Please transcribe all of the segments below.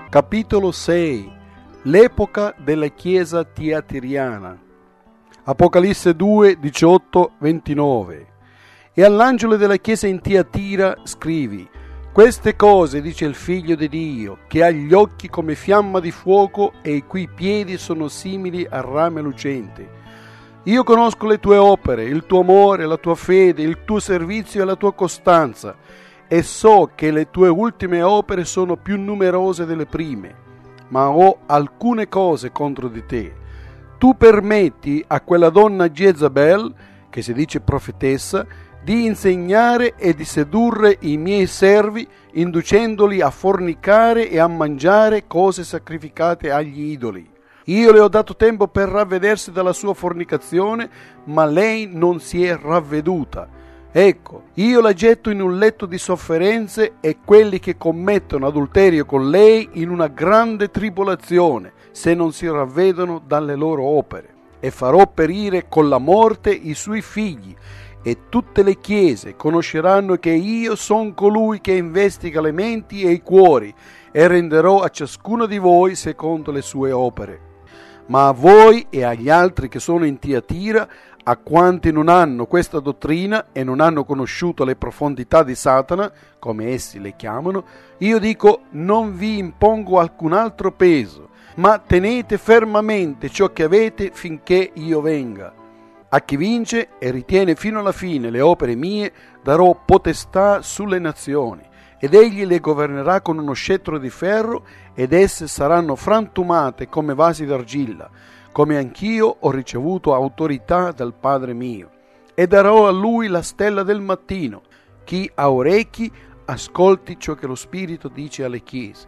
Capitolo 6. L'epoca della Chiesa tiatiriana. Apocalisse 2, 18, 29. E all'angelo della Chiesa in Tiatira scrivi: queste cose dice il Figlio di Dio, che ha gli occhi come fiamma di fuoco e i cui piedi sono simili a rame lucente. Io conosco le tue opere, il tuo amore, la tua fede, il tuo servizio e la tua costanza, e so che le tue ultime opere sono più numerose delle prime, ma ho alcune cose contro di te. Tu permetti a quella donna Jezabel, che si dice profetessa, di insegnare e di sedurre i miei servi, inducendoli a fornicare e a mangiare cose sacrificate agli idoli. Io le ho dato tempo per ravvedersi dalla sua fornicazione, ma lei non si è ravveduta. Ecco, io la getto in un letto di sofferenze e quelli che commettono adulterio con lei in una grande tribolazione, se non si ravvedono dalle loro opere. E farò perire con la morte i suoi figli, e tutte le chiese conosceranno che io sono colui che investiga le menti e i cuori, e renderò a ciascuno di voi secondo le sue opere. Ma a voi e agli altri che sono in Tiatira, a quanti non hanno questa dottrina e non hanno conosciuto le profondità di Satana, come essi le chiamano, io dico: non vi impongo alcun altro peso, ma tenete fermamente ciò che avete finché io venga. A chi vince e ritiene fino alla fine le opere mie, darò potestà sulle nazioni, ed egli le governerà con uno scettro di ferro, ed esse saranno frantumate come vasi d'argilla, come anch'io ho ricevuto autorità dal Padre mio. E darò a lui la stella del mattino. Chi ha orecchi, ascolti ciò che lo Spirito dice alle chiese.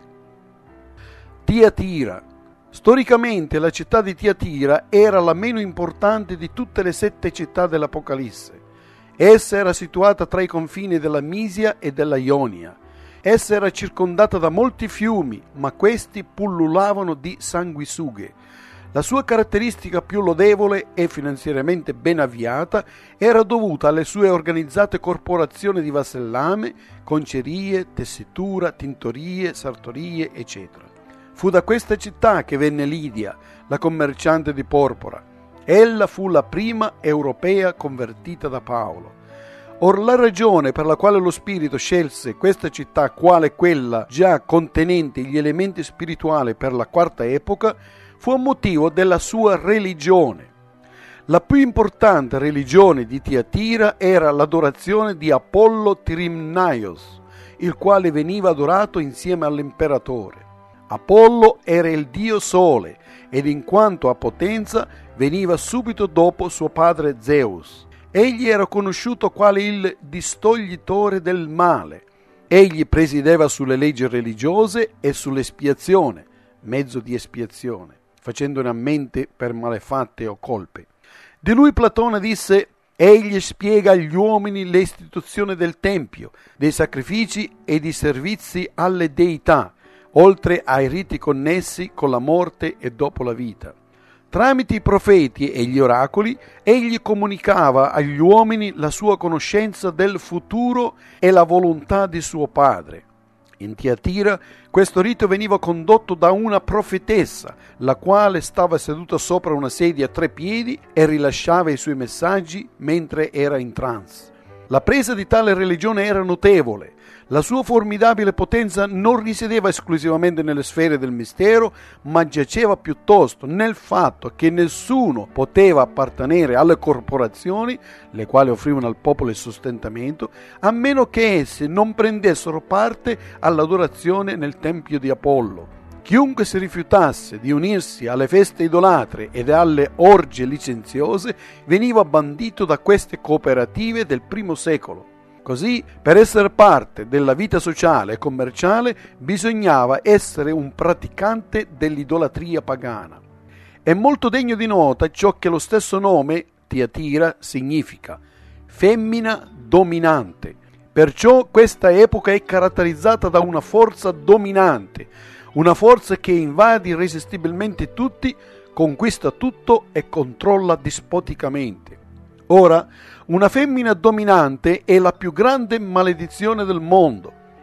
Tiatira. Storicamente la città di Tiatira era la meno importante di tutte le 7 città dell'Apocalisse. Essa era situata tra i confini della Misia e della Ionia. Essa era circondata da molti fiumi, ma questi pullulavano di sanguisughe. La sua caratteristica più lodevole e finanziariamente ben avviata era dovuta alle sue organizzate corporazioni di vasellame, concerie, tessitura, tintorie, sartorie, eccetera. Fu da questa città che venne Lidia, la commerciante di porpora. Ella fu la prima europea convertita da Paolo. Or la ragione per la quale lo Spirito scelse questa città quale quella già contenente gli elementi spirituali per la quarta epoca fu a motivo della sua religione. La più importante religione di Tiatira era l'adorazione di Apollo Tirimnaios, il quale veniva adorato insieme all'imperatore. Apollo era il dio sole ed in quanto a potenza veniva subito dopo suo padre Zeus. Egli era conosciuto quale il distoglitore del male. Egli presiedeva sulle leggi religiose e sull'espiazione, mezzo di espiazione, facendone a mente per malefatte o colpe. Di lui Platone disse: egli spiega agli uomini l'istituzione del tempio, dei sacrifici e di servizi alle deità, oltre ai riti connessi con la morte e dopo la vita. Tramite i profeti e gli oracoli, egli comunicava agli uomini la sua conoscenza del futuro e la volontà di suo padre. In Tiatira questo rito veniva condotto da una profetessa, la quale stava seduta sopra una sedia a 3 piedi e rilasciava i suoi messaggi mentre era in trance. La presa di tale religione era notevole. La sua formidabile potenza non risiedeva esclusivamente nelle sfere del mistero, ma giaceva piuttosto nel fatto che nessuno poteva appartenere alle corporazioni, le quali offrivano al popolo il sostentamento, a meno che esse non prendessero parte all'adorazione nel tempio di Apollo. Chiunque si rifiutasse di unirsi alle feste idolatre ed alle orge licenziose veniva bandito da queste cooperative del primo secolo. Così, per essere parte della vita sociale e commerciale, bisognava essere un praticante dell'idolatria pagana. È molto degno di nota ciò che lo stesso nome, Tiatira, significa: femmina dominante. Perciò questa epoca è caratterizzata da una forza dominante, una forza che invade irresistibilmente tutti, conquista tutto e controlla dispoticamente. Ora, una femmina dominante è la più grande maledizione del mondo.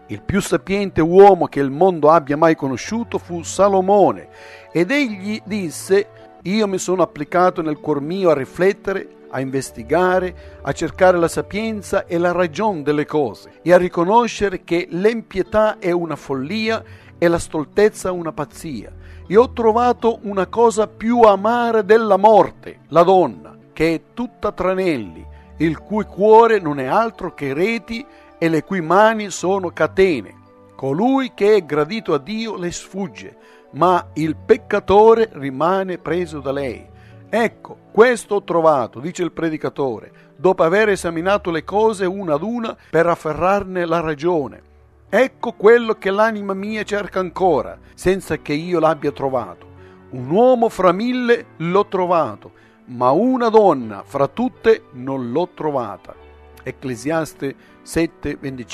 Il più sapiente uomo che il mondo abbia mai conosciuto fu Salomone, ed egli disse: io mi sono applicato nel cuor mio a riflettere, a investigare, a cercare la sapienza e la ragion delle cose, e a riconoscere che l'empietà è una follia e la stoltezza una pazzia. E ho trovato una cosa più amara della morte, la donna, che è tutta tranelli, il cui cuore non è altro che reti e le cui mani sono catene. Colui che è gradito a Dio le sfugge, ma il peccatore rimane preso da lei. Ecco, questo ho trovato, dice il predicatore, dopo aver esaminato le cose una ad una per afferrarne la ragione. Ecco quello che l'anima mia cerca ancora, senza che io l'abbia trovato. Un uomo fra 1000 l'ho trovato, ma una donna fra tutte non l'ho trovata. Ecclesiaste 7,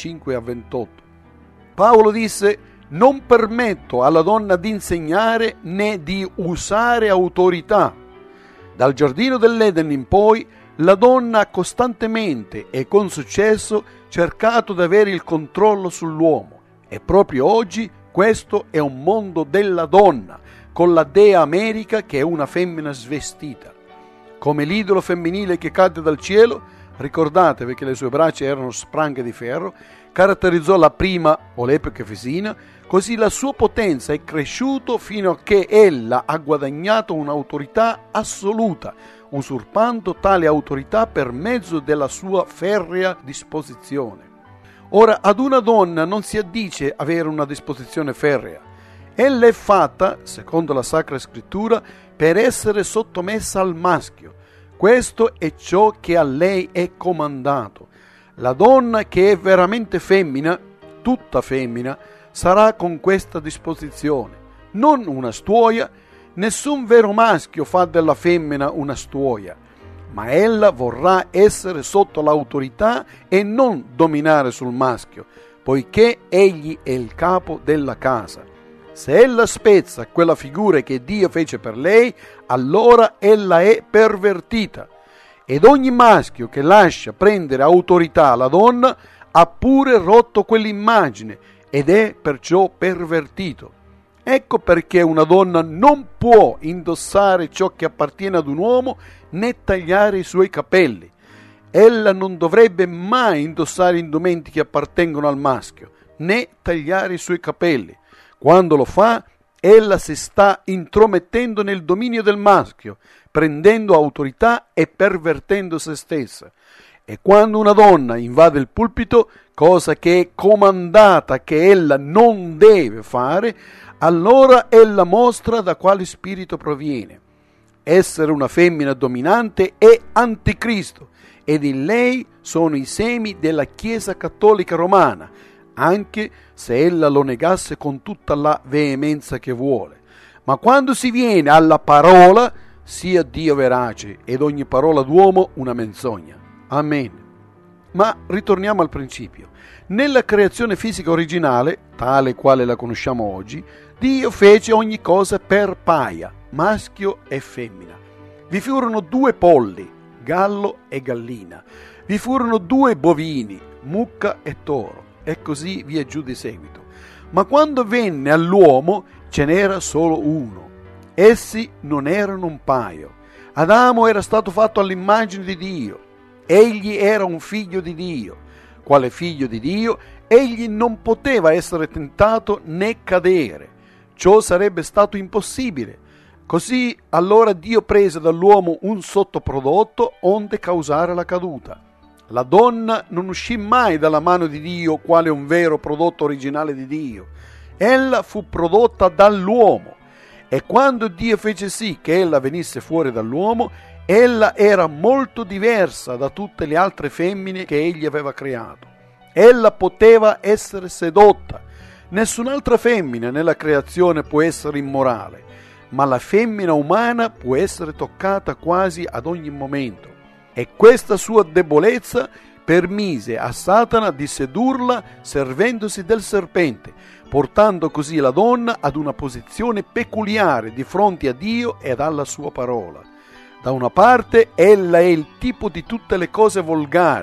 25-28. Paolo disse: non permetto alla donna di insegnare né di usare autorità. Dal giardino dell'Eden in poi la donna ha costantemente e con successo cercato di avere il controllo sull'uomo, e proprio oggi questo è un mondo della donna, con la dea America che è una femmina svestita. Come l'idolo femminile che cadde dal cielo, ricordatevi che le sue braccia erano spranghe di ferro, caratterizzò la prima o l'epoca efesina, così la sua potenza è cresciuta fino a che ella ha guadagnato un'autorità assoluta, usurpando tale autorità per mezzo della sua ferrea disposizione. Ora, ad una donna non si addice avere una disposizione ferrea. Ella è fatta, secondo la Sacra Scrittura, per essere sottomessa al maschio. Questo è ciò che a lei è comandato. La donna che è veramente femmina, tutta femmina, sarà con questa disposizione, non una stuoia. Nessun vero maschio fa della femmina una stuoia, ma ella vorrà essere sotto l'autorità e non dominare sul maschio, poiché egli è il capo della casa. Se ella spezza quella figura che Dio fece per lei, allora ella è pervertita. Ed ogni maschio che lascia prendere autorità alla donna ha pure rotto quell'immagine ed è perciò pervertito. Ecco perché una donna non può indossare ciò che appartiene ad un uomo né tagliare i suoi capelli. Ella non dovrebbe mai indossare indumenti che appartengono al maschio, né tagliare i suoi capelli. Quando lo fa, ella si sta intromettendo nel dominio del maschio, prendendo autorità e pervertendo se stessa. E quando una donna invade il pulpito, cosa che è comandata che ella non deve fare, allora ella mostra da quale spirito proviene. Essere una femmina dominante è anticristo, ed in lei sono i semi della Chiesa Cattolica Romana, anche se ella lo negasse con tutta la veemenza che vuole. Ma quando si viene alla parola, sia Dio verace ed ogni parola d'uomo una menzogna. Amen. Ma ritorniamo al principio. Nella creazione fisica originale, tale quale la conosciamo oggi, Dio fece ogni cosa per paia, maschio e femmina. Vi furono 2 polli, gallo e gallina. Vi furono 2 bovini, mucca e toro, e così via giù di seguito. Ma quando venne all'uomo ce n'era solo uno. Essi non erano un paio. Adamo era stato fatto all'immagine di Dio. Egli era un figlio di Dio. Quale figlio di Dio, egli non poteva essere tentato né cadere. Ciò sarebbe stato impossibile. Così allora Dio prese dall'uomo un sottoprodotto onde causare la caduta. La donna non uscì mai dalla mano di Dio quale un vero prodotto originale di Dio. Ella fu prodotta dall'uomo. E quando Dio fece sì che ella venisse fuori dall'uomo, ella era molto diversa da tutte le altre femmine che egli aveva creato. Ella poteva essere sedotta. Nessun'altra femmina nella creazione può essere immorale, ma la femmina umana può essere toccata quasi ad ogni momento. E questa sua debolezza permise a Satana di sedurla servendosi del serpente, portando così la donna ad una posizione peculiare di fronte a Dio ed alla sua parola. Da una parte, ella è il tipo di tutte le cose volgari,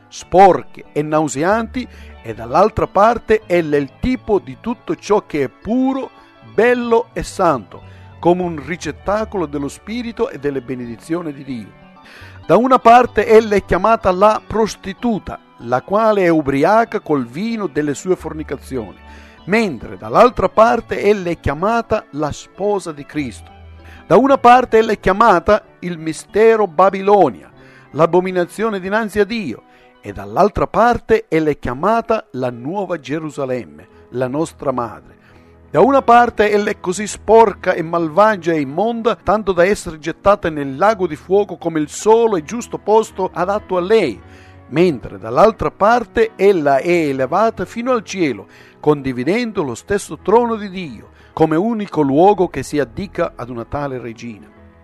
sporche e nauseanti, e dall'altra parte ella è il tipo di tutto ciò che è puro, bello e santo, come un ricettacolo dello Spirito e delle benedizioni di Dio. Da una parte ella è chiamata la prostituta, la quale è ubriaca col vino delle sue fornicazioni, mentre dall'altra parte ella è chiamata la sposa di Cristo. Da una parte ella è chiamata il mistero Babilonia, l'abominazione dinanzi a Dio, e dall'altra parte ella è chiamata la nuova Gerusalemme, la nostra madre. Da una parte ella è così sporca e malvagia e immonda, tanto da essere gettata nel lago di fuoco come il solo e giusto posto adatto a lei, mentre dall'altra parte ella è elevata fino al cielo, condividendo lo stesso trono di Dio, come unico luogo che si addica ad una tale regina.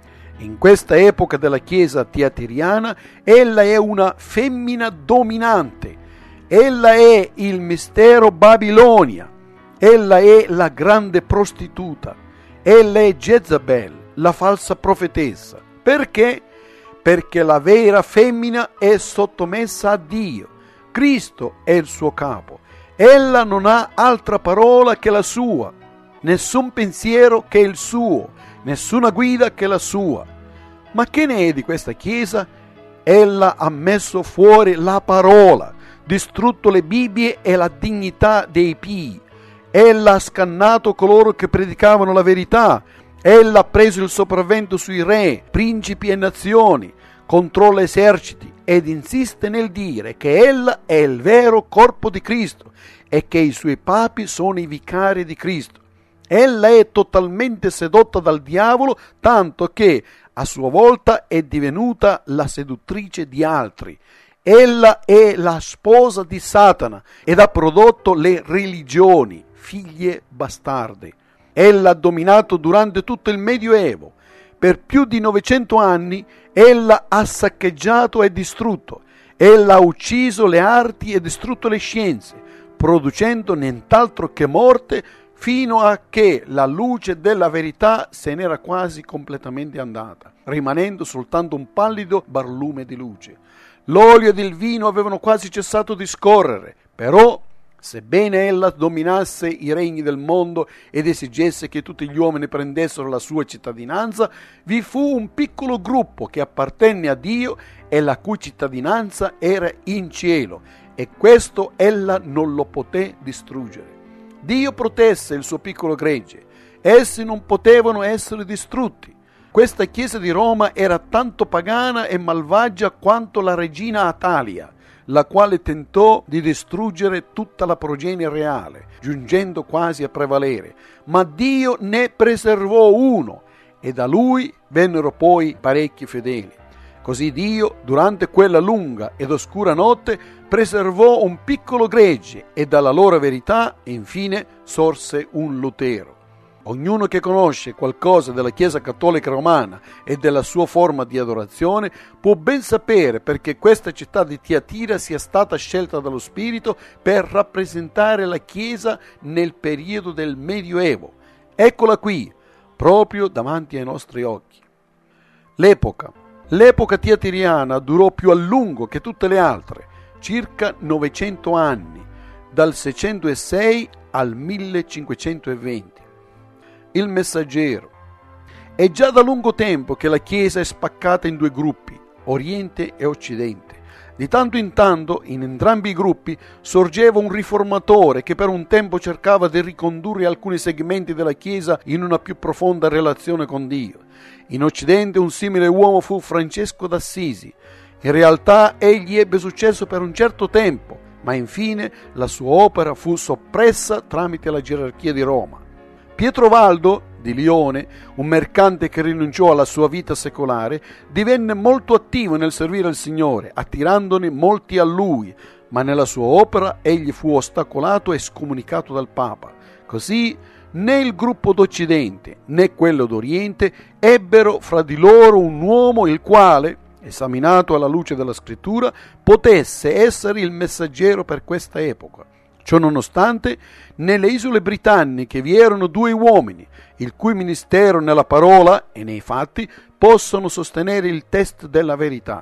In questa epoca della Chiesa tiatiriana, ella è una femmina dominante, ella è il mistero Babilonia, ella è la grande prostituta, ella è Jezabel, la falsa profetessa. Perché? Perché la vera femmina è sottomessa a Dio, Cristo è il suo capo, ella non ha altra parola che la sua, nessun pensiero che il suo, nessuna guida che la sua. Ma che ne è di questa Chiesa? Ella ha messo fuori la parola, distrutto le Bibbie e la dignità dei pii. Ella ha scannato coloro che predicavano la verità. Ella ha preso il sopravvento sui re, principi e nazioni, controlla eserciti ed insiste nel dire che ella è il vero corpo di Cristo e che i suoi papi sono i vicari di Cristo. Ella è totalmente sedotta dal diavolo, tanto che a sua volta è divenuta la seduttrice di altri. Ella è la sposa di Satana ed ha prodotto le religioni, figlie bastarde. Ella ha dominato durante tutto il Medioevo. Per più di 900 anni ella ha saccheggiato e distrutto. Ella ha ucciso le arti e distrutto le scienze, producendo nient'altro che morte, fino a che la luce della verità se n'era quasi completamente andata, rimanendo soltanto un pallido barlume di luce. L'olio ed il vino avevano quasi cessato di scorrere, però, sebbene ella dominasse i regni del mondo ed esigesse che tutti gli uomini prendessero la sua cittadinanza, vi fu un piccolo gruppo che appartenne a Dio e la cui cittadinanza era in cielo, e questo ella non lo poté distruggere. Dio protesse il suo piccolo gregge, essi non potevano essere distrutti. Questa chiesa di Roma era tanto pagana e malvagia quanto la regina Atalia, la quale tentò di distruggere tutta la progenie reale, giungendo quasi a prevalere, ma Dio ne preservò uno e da lui vennero poi parecchi fedeli. Così Dio, durante quella lunga ed oscura notte, preservò un piccolo gregge e dalla loro verità, infine, sorse un Lutero. Ognuno che conosce qualcosa della Chiesa Cattolica Romana e della sua forma di adorazione può ben sapere perché questa città di Tiatira sia stata scelta dallo Spirito per rappresentare la Chiesa nel periodo del Medioevo. Eccola qui, proprio davanti ai nostri occhi. L'epoca tiatiriana durò più a lungo che tutte le altre, circa 900 anni, dal 606 al 1520. Il Messaggero. È già da lungo tempo che la Chiesa è spaccata in due gruppi, Oriente e Occidente. Di tanto in tanto, in entrambi i gruppi, sorgeva un riformatore che per un tempo cercava di ricondurre alcuni segmenti della Chiesa in una più profonda relazione con Dio. In Occidente un simile uomo fu Francesco d'Assisi. In realtà egli ebbe successo per un certo tempo, ma infine la sua opera fu soppressa tramite la gerarchia di Roma. Pietro Valdo, di Lione, un mercante che rinunciò alla sua vita secolare, divenne molto attivo nel servire il Signore, attirandone molti a lui, ma nella sua opera egli fu ostacolato e scomunicato dal Papa. Così né il gruppo d'Occidente né quello d'Oriente ebbero fra di loro un uomo il quale, esaminato alla luce della Scrittura, potesse essere il messaggero per questa epoca. Ciò nonostante, nelle isole britanniche vi erano due uomini, il cui ministero nella parola e nei fatti possono sostenere il test della verità.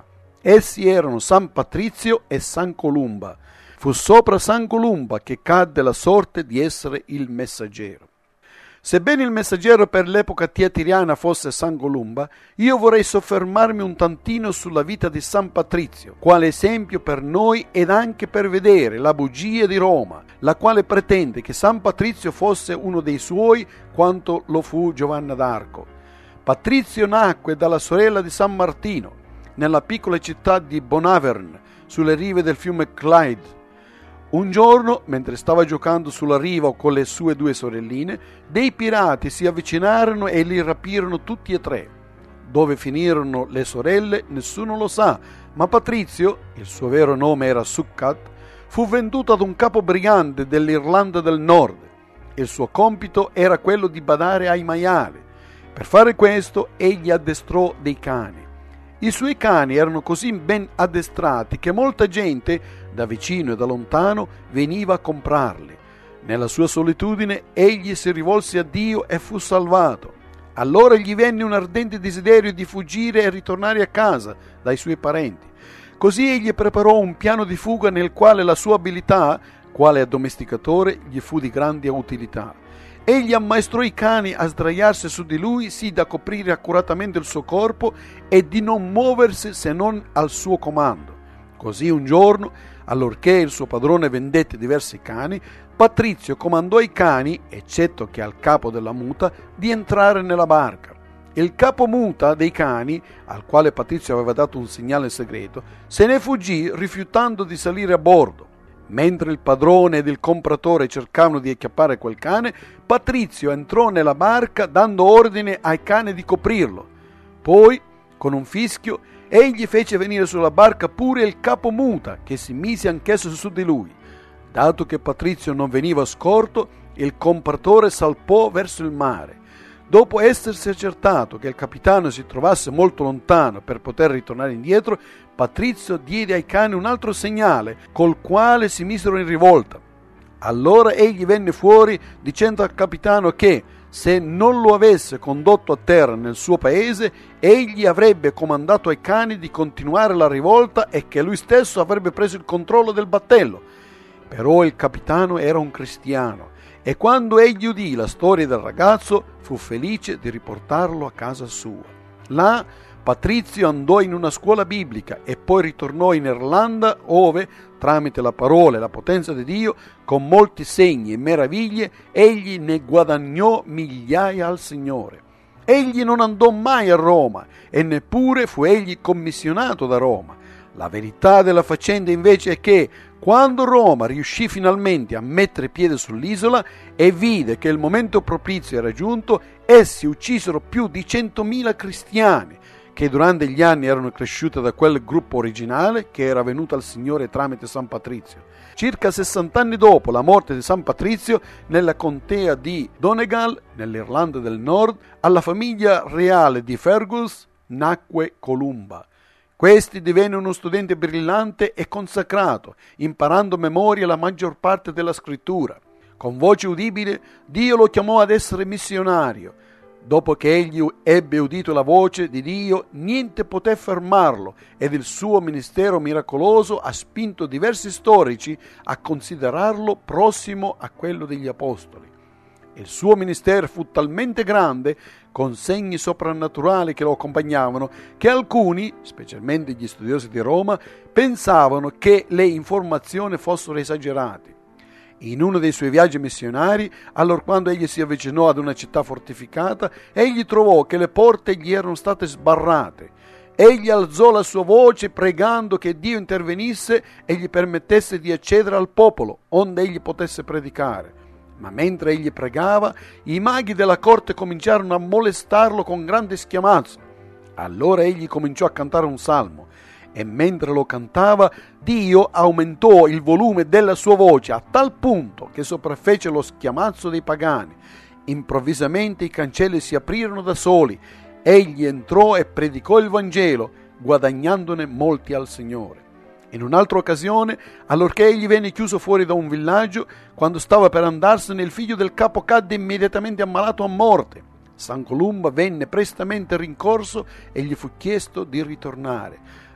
Essi erano San Patrizio e San Columba. Fu sopra San Columba che cadde la sorte di essere il messaggero. Sebbene il messaggero per l'epoca tiatiriana fosse San Columba, io vorrei soffermarmi un tantino sulla vita di San Patrizio, quale esempio per noi ed anche per vedere la bugia di Roma, la quale pretende che San Patrizio fosse uno dei suoi quanto lo fu Giovanna d'Arco. Patrizio nacque dalla sorella di San Martino, nella piccola città di Bonavern, sulle rive del fiume Clyde. Un giorno, mentre stava giocando sulla riva con le sue due sorelline, dei pirati si avvicinarono e li rapirono tutti e tre. Dove finirono le sorelle nessuno lo sa, ma Patrizio, il suo vero nome era Succat, fu venduto ad un capo brigante dell'Irlanda del Nord. Il suo compito era quello di badare ai maiali. Per fare questo egli addestrò dei cani. I suoi cani erano così ben addestrati che molta gente, da vicino e da lontano, veniva a comprarli. Nella sua solitudine egli si rivolse a Dio e fu salvato. Allora gli venne un ardente desiderio di fuggire e ritornare a casa dai suoi parenti. Così egli preparò un piano di fuga nel quale la sua abilità, quale addomesticatore, gli fu di grande utilità. Egli ammaestrò i cani a sdraiarsi su di lui, sì da coprire accuratamente il suo corpo e di non muoversi se non al suo comando. Così un giorno, allorché il suo padrone vendette diversi cani, Patrizio comandò ai cani, eccetto che al capo della muta, di entrare nella barca. Il capo muta dei cani, al quale Patrizio aveva dato un segnale segreto, se ne fuggì rifiutando di salire a bordo. Mentre il padrone ed il compratore cercavano di acchiappare quel cane, Patrizio entrò nella barca dando ordine ai cani di coprirlo. Poi, con un fischio, egli fece venire sulla barca pure il capo muta, che si mise anch'esso su di lui. Dato che Patrizio non veniva scorto, il compratore salpò verso il mare. Dopo essersi accertato che il capitano si trovasse molto lontano per poter ritornare indietro, Patrizio diede ai cani un altro segnale, col quale si misero in rivolta. Allora egli venne fuori dicendo al capitano che, se non lo avesse condotto a terra nel suo paese, egli avrebbe comandato ai cani di continuare la rivolta e che lui stesso avrebbe preso il controllo del battello. Però il capitano era un cristiano e quando egli udì la storia del ragazzo fu felice di riportarlo a casa sua. Là Patrizio andò in una scuola biblica e poi ritornò in Irlanda ove, tramite la parola e la potenza di Dio, con molti segni e meraviglie, egli ne guadagnò migliaia al Signore. Egli non andò mai a Roma e neppure fu egli commissionato da Roma. La verità della faccenda invece è che quando Roma riuscì finalmente a mettere piede sull'isola e vide che il momento propizio era giunto, essi uccisero più di 100.000 cristiani che durante gli anni erano cresciuti da quel gruppo originale che era venuto al Signore tramite San Patrizio. Circa 60 anni dopo la morte di San Patrizio, nella contea di Donegal, nell'Irlanda del Nord, alla famiglia reale di Fergus nacque Columba. Questi divenne uno studente brillante e consacrato, imparando a memoria la maggior parte della scrittura. Con voce udibile, Dio lo chiamò ad essere missionario. Dopo che egli ebbe udito la voce di Dio, niente poté fermarlo ed il suo ministero miracoloso ha spinto diversi storici a considerarlo prossimo a quello degli apostoli. Il suo ministero fu talmente grande, con segni soprannaturali che lo accompagnavano, che alcuni, specialmente gli studiosi di Roma, pensavano che le informazioni fossero esagerate. In uno dei suoi viaggi missionari, allorquando egli si avvicinò ad una città fortificata, egli trovò che le porte gli erano state sbarrate. Egli alzò la sua voce pregando che Dio intervenisse e gli permettesse di accedere al popolo, onde egli potesse predicare. Ma mentre egli pregava, i maghi della corte cominciarono a molestarlo con grande schiamazzo. Allora egli cominciò a cantare un salmo. E mentre lo cantava, Dio aumentò il volume della sua voce a tal punto che sopraffece lo schiamazzo dei pagani. Improvvisamente i cancelli si aprirono da soli. Egli entrò e predicò il Vangelo, guadagnandone molti al Signore. In un'altra occasione, allorché egli venne chiuso fuori da un villaggio, quando stava per andarsene, il figlio del capo cadde immediatamente ammalato a morte. San Columba venne prestamente rincorso e gli fu chiesto di ritornare.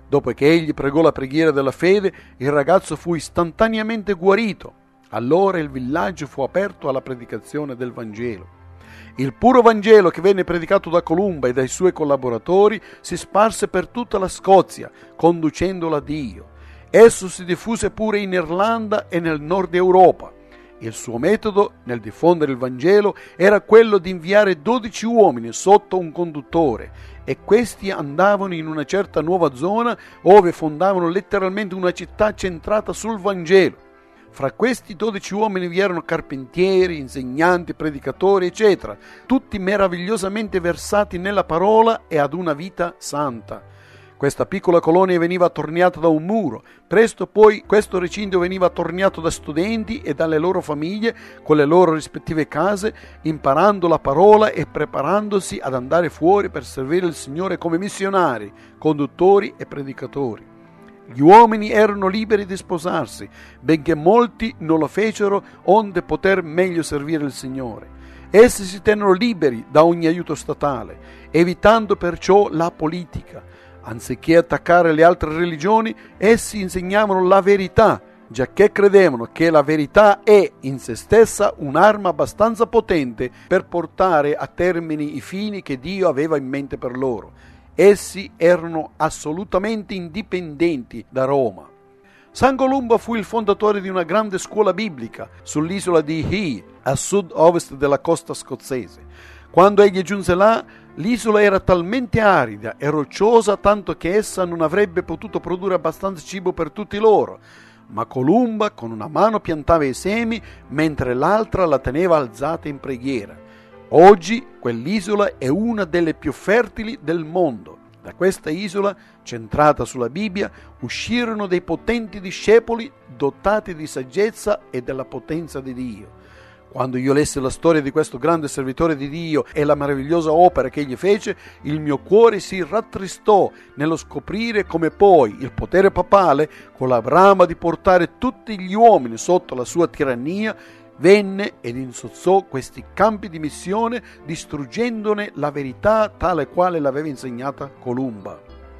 Dopo che egli pregò la preghiera della fede, il ragazzo fu istantaneamente guarito. Allora il villaggio fu aperto alla predicazione del Vangelo. Il puro Vangelo che venne predicato da Columba e dai suoi collaboratori si sparse per tutta la Scozia, conducendola a Dio. Esso si diffuse pure in Irlanda e nel nord Europa. Il suo metodo nel diffondere il Vangelo era quello di inviare 12 uomini sotto un conduttore, e questi andavano in una certa nuova zona ove fondavano letteralmente una città centrata sul Vangelo. Fra questi 12 uomini vi erano carpentieri, insegnanti, predicatori, eccetera, tutti meravigliosamente versati nella parola e ad una vita santa. Questa piccola colonia veniva attorniata da un muro. Presto poi questo recinto veniva attorniato da studenti e dalle loro famiglie con le loro rispettive case, imparando la parola e preparandosi ad andare fuori per servire il Signore come missionari, conduttori e predicatori. Gli uomini erano liberi di sposarsi, benché molti non lo fecero onde poter meglio servire il Signore. Essi si tennero liberi da ogni aiuto statale, evitando perciò la politica. Anziché attaccare le altre religioni, essi insegnavano la verità, giacché credevano che la verità è in se stessa un'arma abbastanza potente per portare a termine i fini che Dio aveva in mente per loro. Essi erano assolutamente indipendenti da Roma. San Columba fu il fondatore di una grande scuola biblica sull'isola di Hii, a sud-ovest della costa scozzese. Quando egli giunse là, l'isola era talmente arida e rocciosa tanto che essa non avrebbe potuto produrre abbastanza cibo per tutti loro. Ma Columba con una mano piantava i semi, mentre l'altra la teneva alzata in preghiera. Oggi quell'isola è una delle più fertili del mondo. Da questa isola, centrata sulla Bibbia, uscirono dei potenti discepoli dotati di saggezza e della potenza di Dio. Quando io lessi la storia di questo grande servitore di Dio e la meravigliosa opera che egli fece, il mio cuore si rattristò nello scoprire come poi il potere papale, con la brama di portare tutti gli uomini sotto la sua tirannia, venne ed insozzò questi campi di missione, distruggendone la verità tale quale l'aveva insegnata Columba.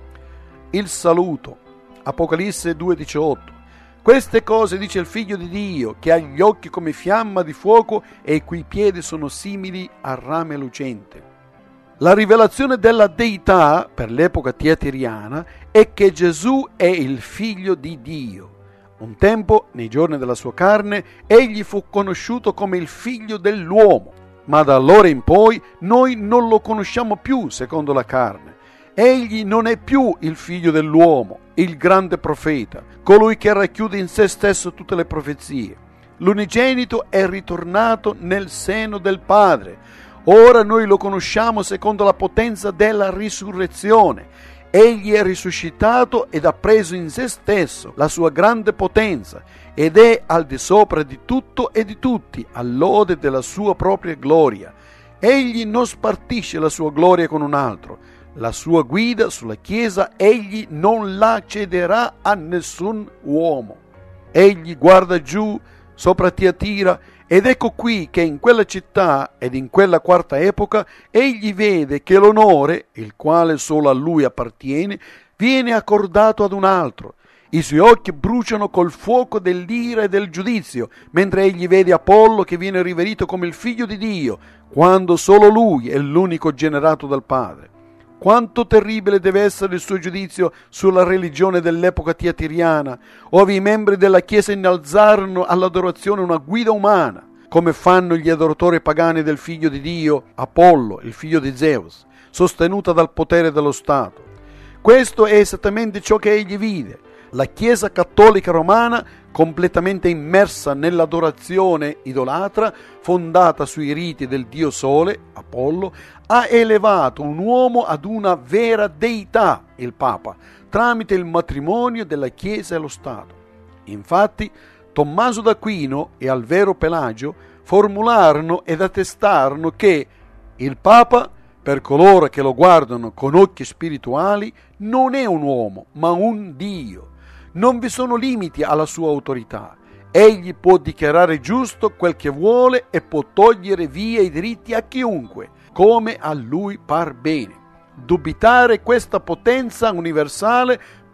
Il saluto, Apocalisse 2,18. Queste cose dice il Figlio di Dio, che ha gli occhi come fiamma di fuoco e i cui piedi sono simili a rame lucente. La rivelazione della deità per l'epoca tiatiriana è che Gesù è il Figlio di Dio. Un tempo, nei giorni della sua carne, egli fu conosciuto come il Figlio dell'uomo, ma da allora in poi noi non lo conosciamo più secondo la carne. Egli non è più il Figlio dell'uomo, il grande profeta, colui che racchiude in se stesso tutte le profezie. L'unigenito è ritornato nel seno del Padre. Ora noi lo conosciamo secondo la potenza della risurrezione. Egli è risuscitato ed ha preso in se stesso la sua grande potenza ed è al di sopra di tutto e di tutti, all'ode della sua propria gloria. Egli non spartisce la sua gloria con un altro. La sua guida sulla Chiesa egli non la cederà a nessun uomo. Egli guarda giù sopra Tiatira ed ecco qui che in quella città ed in quella quarta epoca egli vede che l'onore, il quale solo a lui appartiene, viene accordato ad un altro. I suoi occhi bruciano col fuoco dell'ira e del giudizio, mentre egli vede Apollo che viene riverito come il Figlio di Dio, quando solo lui è l'unico generato dal Padre. Quanto terribile deve essere il suo giudizio sulla religione dell'epoca tiatiriana, ove i membri della Chiesa innalzarono all'adorazione una guida umana, come fanno gli adoratori pagani del Figlio di Dio, Apollo, il figlio di Zeus, sostenuta dal potere dello Stato. Questo è esattamente ciò che egli vide. La Chiesa cattolica romana, completamente immersa nell'adorazione idolatra, fondata sui riti del dio Sole, Apollo, ha elevato un uomo ad una vera deità, il Papa, tramite il matrimonio della Chiesa e lo Stato. Infatti, Tommaso d'Aquino e Alvero Pelagio formularono ed attestarono che il Papa, per coloro che lo guardano con occhi spirituali, non è un uomo, ma un Dio. Non vi sono limiti alla sua autorità. Egli può dichiarare giusto quel che vuole e può togliere via i diritti a chiunque, come a lui par bene. Dubitare questa potenza universale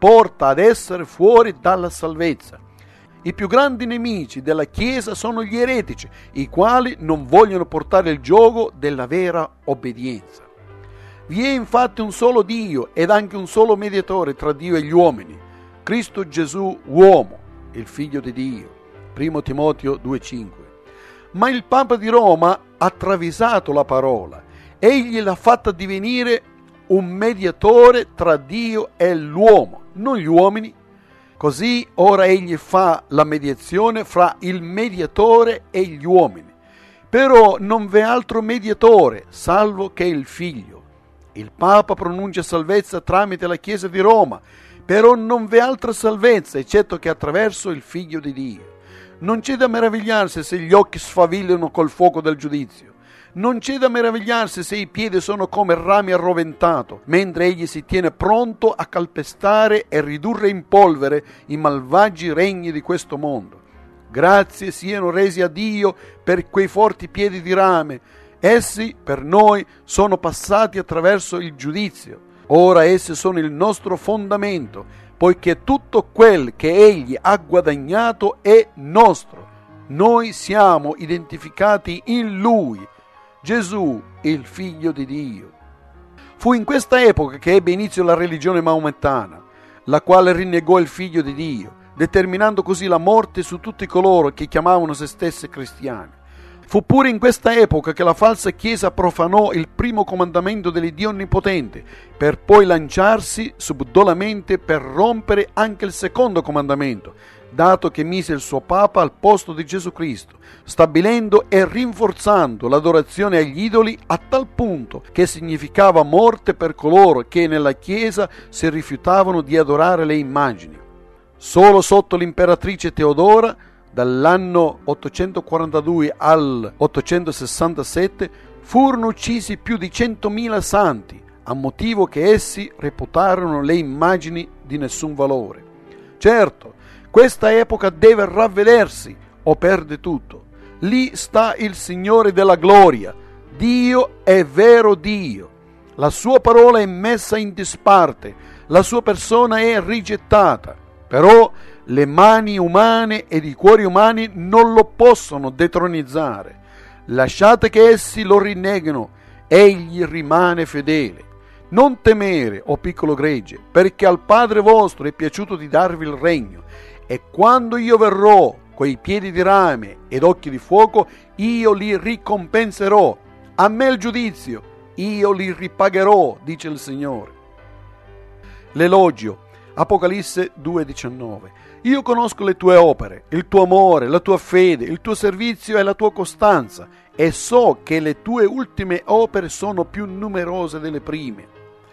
porta ad essere fuori dalla salvezza. I più grandi nemici della Chiesa sono gli eretici, i quali non vogliono portare il giogo della vera obbedienza. Vi è infatti un solo Dio ed anche un solo mediatore tra Dio e gli uomini, Cristo Gesù uomo, il Figlio di Dio. 1 Timoteo 2,5. Ma il Papa di Roma ha travisato la parola. Egli l'ha fatta divenire un mediatore tra Dio e l'uomo, non gli uomini. Così ora egli fa la mediazione fra il mediatore e gli uomini. Però non v'è altro mediatore, salvo che il Figlio. Il Papa pronuncia salvezza tramite la Chiesa di Roma, però non v'è altra salvezza eccetto che attraverso il Figlio di Dio. Non c'è da meravigliarsi se gli occhi sfavillano col fuoco del giudizio. Non c'è da meravigliarsi se i piedi sono come rami arroventato, mentre egli si tiene pronto a calpestare e ridurre in polvere i malvagi regni di questo mondo. Grazie siano resi a Dio per quei forti piedi di rame. Essi per noi sono passati attraverso il giudizio. Ora essi sono il nostro fondamento, poiché tutto quel che egli ha guadagnato è nostro. Noi siamo identificati in lui, Gesù, il Figlio di Dio. Fu in questa epoca che ebbe inizio la religione maomettana, la quale rinnegò il Figlio di Dio, determinando così la morte su tutti coloro che chiamavano se stessi cristiani. Fu pure in questa epoca che la falsa Chiesa profanò il primo comandamento dell'Iddio Onnipotente, per poi lanciarsi subdolamente per rompere anche il secondo comandamento, dato che mise il suo Papa al posto di Gesù Cristo, stabilendo e rinforzando l'adorazione agli idoli a tal punto che significava morte per coloro che nella Chiesa si rifiutavano di adorare le immagini. Solo sotto l'imperatrice Teodora, dall'anno 842 al 867, furono uccisi più di 100.000 santi, a motivo che essi reputarono le immagini di nessun valore. Certo, questa epoca deve ravvedersi o perde tutto. Lì sta il Signore della gloria. Dio è vero Dio. La sua parola è messa in disparte, la sua persona è rigettata. Però le mani umane ed i cuori umani non lo possono detronizzare. Lasciate che essi lo rinneghino, egli rimane fedele. Non temere, o piccolo gregge, perché al Padre vostro è piaciuto di darvi il regno. E quando io verrò coi piedi di rame ed occhi di fuoco, io li ricompenserò. A me il giudizio, io li ripagherò, dice il Signore. L'elogio, Apocalisse 2,19. Io conosco le tue opere, il tuo amore, la tua fede, il tuo servizio e la tua costanza, e so che le tue ultime opere sono più numerose delle prime.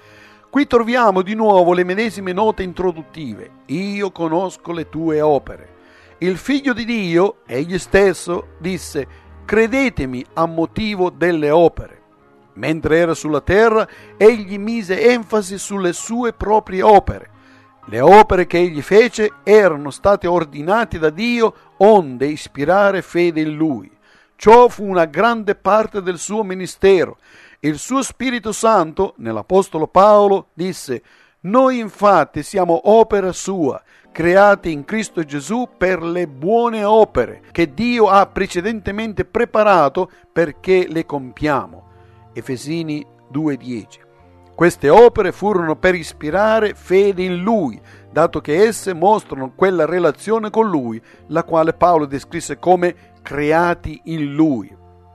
Qui troviamo di nuovo le medesime note introduttive. Io conosco le tue opere. Il Figlio di Dio, egli stesso, disse: credetemi a motivo delle opere. Mentre era sulla terra, egli mise enfasi sulle sue proprie opere. Le opere che egli fece erano state ordinate da Dio onde ispirare fede in Lui. Ciò fu una grande parte del suo ministero. Il suo Spirito Santo, nell'Apostolo Paolo, disse: noi infatti siamo opera sua, creati in Cristo Gesù per le buone opere che Dio ha precedentemente preparato perché le compiamo. Efesini 2,10. Queste opere furono per ispirare fede in Lui, dato che esse mostrano quella relazione con Lui, la quale Paolo descrisse come creati in Lui.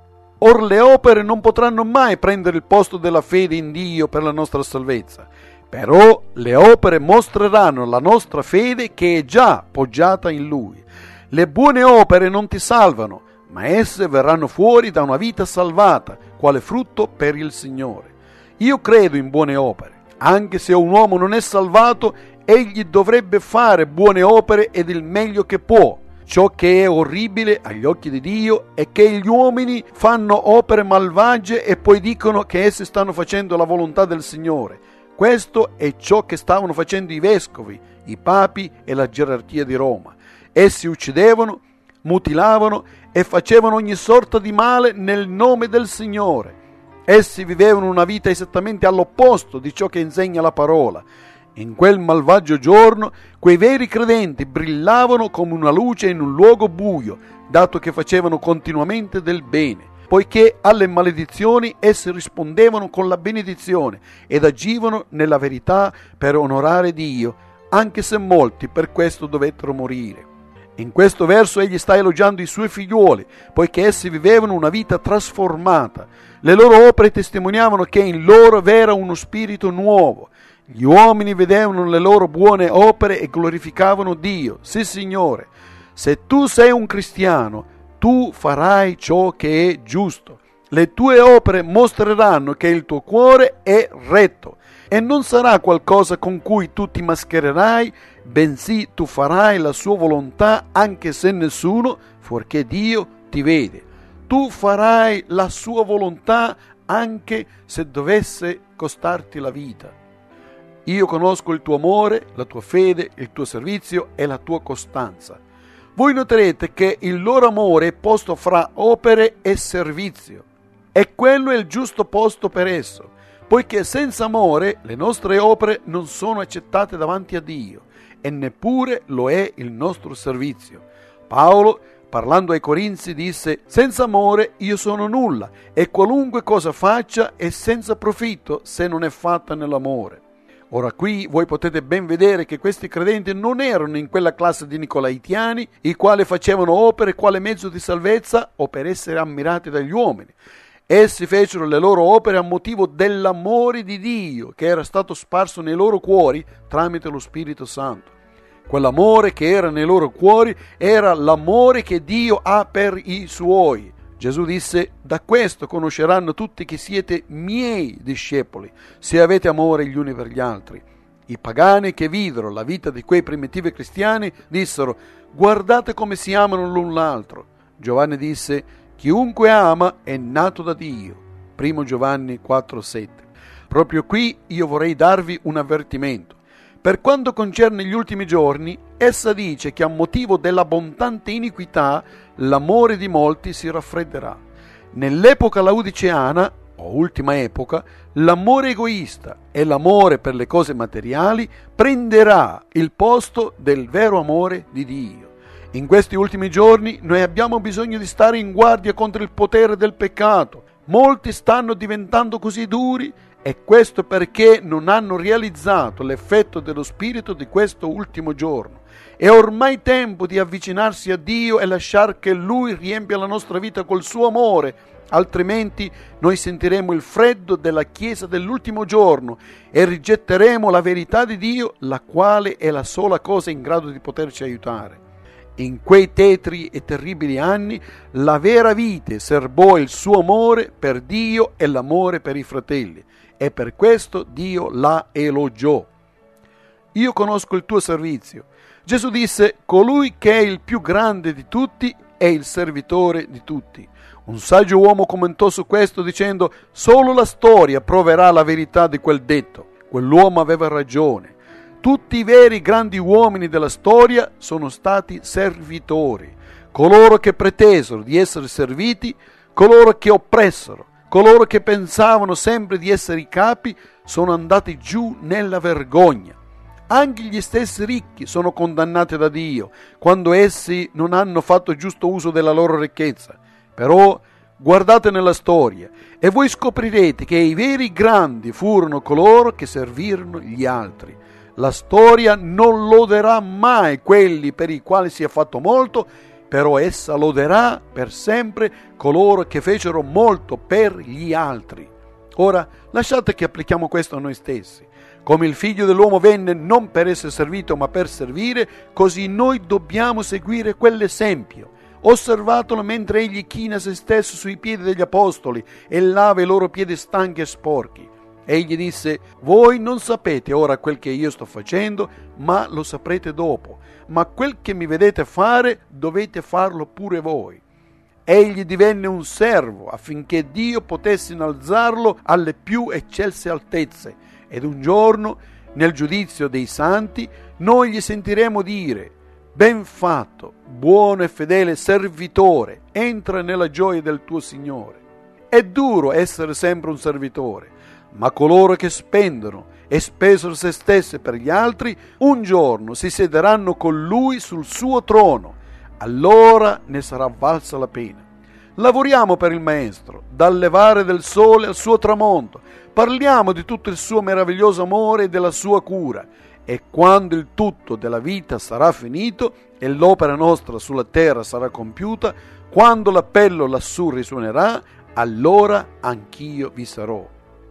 Or le opere non potranno mai prendere il posto della fede in Dio per la nostra salvezza, però le opere mostreranno la nostra fede che è già poggiata in Lui. Le buone opere non ti salvano, ma esse verranno fuori da una vita salvata, quale frutto per il Signore. Io credo in buone opere. Anche se un uomo non è salvato, egli dovrebbe fare buone opere ed il meglio che può. Ciò che è orribile agli occhi di Dio è che gli uomini fanno opere malvagie e poi dicono che essi stanno facendo la volontà del Signore. Questo è ciò che stavano facendo i vescovi, i papi e la gerarchia di Roma. Essi uccidevano, mutilavano e facevano ogni sorta di male nel nome del Signore. Essi vivevano una vita esattamente all'opposto di ciò che insegna la parola. In quel malvagio giorno, quei veri credenti brillavano come una luce in un luogo buio, dato che facevano continuamente del bene, poiché alle maledizioni essi rispondevano con la benedizione ed agivano nella verità per onorare Dio, anche se molti per questo dovettero morire. In questo verso egli sta elogiando i suoi figliuoli, poiché essi vivevano una vita trasformata. Le loro opere testimoniavano che in loro v'era uno spirito nuovo. Gli uomini vedevano le loro buone opere e glorificavano Dio. Sì, Signore, se tu sei un cristiano, tu farai ciò che è giusto. Le tue opere mostreranno che il tuo cuore è retto e non sarà qualcosa con cui tu ti maschererai, bensì tu farai la sua volontà anche se nessuno, fuorché Dio, ti vede. Tu farai la sua volontà anche se dovesse costarti la vita. Io conosco il tuo amore, la tua fede, il tuo servizio e la tua costanza. Voi noterete che il loro amore è posto fra opere e servizio, e quello è il giusto posto per esso, poiché senza amore le nostre opere non sono accettate davanti a Dio, e neppure lo è il nostro servizio. Paolo, parlando ai Corinzi, disse: senza amore io sono nulla, e qualunque cosa faccia è senza profitto se non è fatta nell'amore. Ora qui voi potete ben vedere che questi credenti non erano in quella classe di nicolaitiani, i quali facevano opere quale mezzo di salvezza o per essere ammirati dagli uomini. Essi fecero le loro opere a motivo dell'amore di Dio che era stato sparso nei loro cuori tramite lo Spirito Santo. Quell'amore che era nei loro cuori era l'amore che Dio ha per i suoi. Gesù disse: da questo conosceranno tutti che siete miei discepoli, se avete amore gli uni per gli altri. I pagani che videro la vita di quei primitivi cristiani dissero: guardate come si amano l'un l'altro. Giovanni disse: chiunque ama è nato da Dio. 1 Giovanni 4,7. Proprio qui io vorrei darvi un avvertimento. Per quanto concerne gli ultimi giorni, essa dice che a motivo dell'abbondante iniquità l'amore di molti si raffredderà. Nell'epoca laodiceana, o ultima epoca, l'amore egoista e l'amore per le cose materiali prenderà il posto del vero amore di Dio. In questi ultimi giorni noi abbiamo bisogno di stare in guardia contro il potere del peccato. Molti stanno diventando così duri, e questo perché non hanno realizzato l'effetto dello Spirito di questo ultimo giorno. È ormai tempo di avvicinarsi a Dio e lasciare che Lui riempia la nostra vita col suo amore, altrimenti noi sentiremo il freddo della Chiesa dell'ultimo giorno e rigetteremo la verità di Dio, la quale è la sola cosa in grado di poterci aiutare. In quei tetri e terribili anni la vera vite serbò il suo amore per Dio e l'amore per i fratelli, e per questo Dio la elogiò. Io conosco il tuo servizio. Gesù disse: colui che è il più grande di tutti è il servitore di tutti. Un saggio uomo commentò su questo dicendo: solo la storia proverà la verità di quel detto. Quell'uomo aveva ragione. Tutti i veri grandi uomini della storia sono stati servitori, coloro che pretesero di essere serviti, coloro che oppressero, coloro che pensavano sempre di essere i capi sono andati giù nella vergogna. Anche gli stessi ricchi sono condannati da Dio quando essi non hanno fatto giusto uso della loro ricchezza. Però guardate nella storia e voi scoprirete che i veri grandi furono coloro che servirono gli altri. La storia non loderà mai quelli per i quali si è fatto molto, però essa loderà per sempre coloro che fecero molto per gli altri. Ora, lasciate che applichiamo questo a noi stessi. Come il Figlio dell'uomo venne non per essere servito ma per servire, così noi dobbiamo seguire quell'esempio. Osservatelo mentre egli china se stesso sui piedi degli apostoli e lava i loro piedi stanchi e sporchi. Egli disse: voi non sapete ora quel che io sto facendo, ma lo saprete dopo. Ma quel che mi vedete fare, dovete farlo pure voi. Egli divenne un servo affinché Dio potesse innalzarlo alle più eccelse altezze. Ed un giorno, nel giudizio dei santi, noi gli sentiremo dire: ben fatto, buono e fedele servitore, entra nella gioia del tuo Signore. È duro essere sempre un servitore. Ma coloro che spendono e spesero se stesse per gli altri, un giorno si siederanno con lui sul suo trono. Allora ne sarà valsa la pena. Lavoriamo per il Maestro, dal levare del sole al suo tramonto. Parliamo di tutto il suo meraviglioso amore e della sua cura. E quando il tutto della vita sarà finito e l'opera nostra sulla terra sarà compiuta, quando l'appello lassù risuonerà, allora anch'io vi sarò.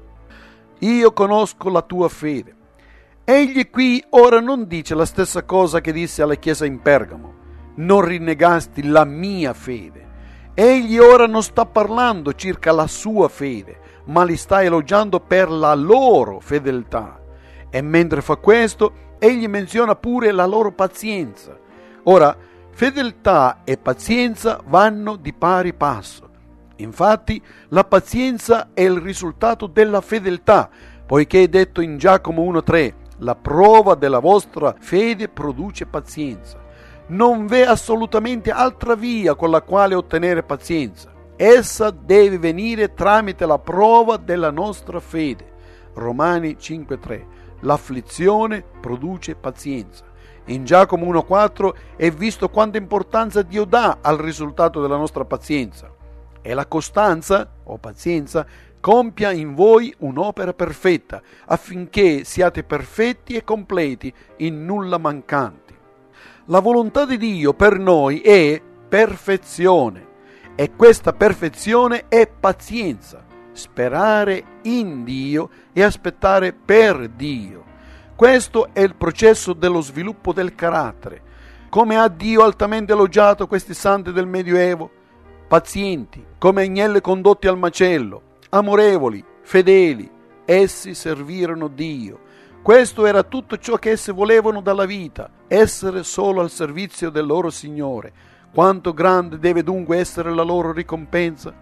Io conosco la tua fede. Egli qui ora non dice la stessa cosa che disse alla chiesa in Pergamo. Non rinnegasti la mia fede. Egli ora non sta parlando circa la sua fede, ma li sta elogiando per la loro fedeltà. E mentre fa questo, egli menziona pure la loro pazienza. Ora, fedeltà e pazienza vanno di pari passo. Infatti, la pazienza è il risultato della fedeltà, poiché è detto in Giacomo 1,3: la prova della vostra fede produce pazienza. Non v'è assolutamente altra via con la quale ottenere pazienza. Essa deve venire tramite la prova della nostra fede. Romani 5,3. L'afflizione produce pazienza. In Giacomo 1,4 è visto quanta importanza Dio dà al risultato della nostra pazienza. E la costanza, o pazienza, compia in voi un'opera perfetta, affinché siate perfetti e completi, in nulla mancanti. La volontà di Dio per noi è perfezione, e questa perfezione è pazienza, sperare in Dio e aspettare per Dio. Questo è il processo dello sviluppo del carattere. Come ha Dio altamente elogiato questi santi del Medioevo? Pazienti, come agnelli condotti al macello, amorevoli, fedeli, essi servirono Dio. Questo era tutto ciò che essi volevano dalla vita, essere solo al servizio del loro Signore. Quanto grande deve dunque essere la loro ricompensa?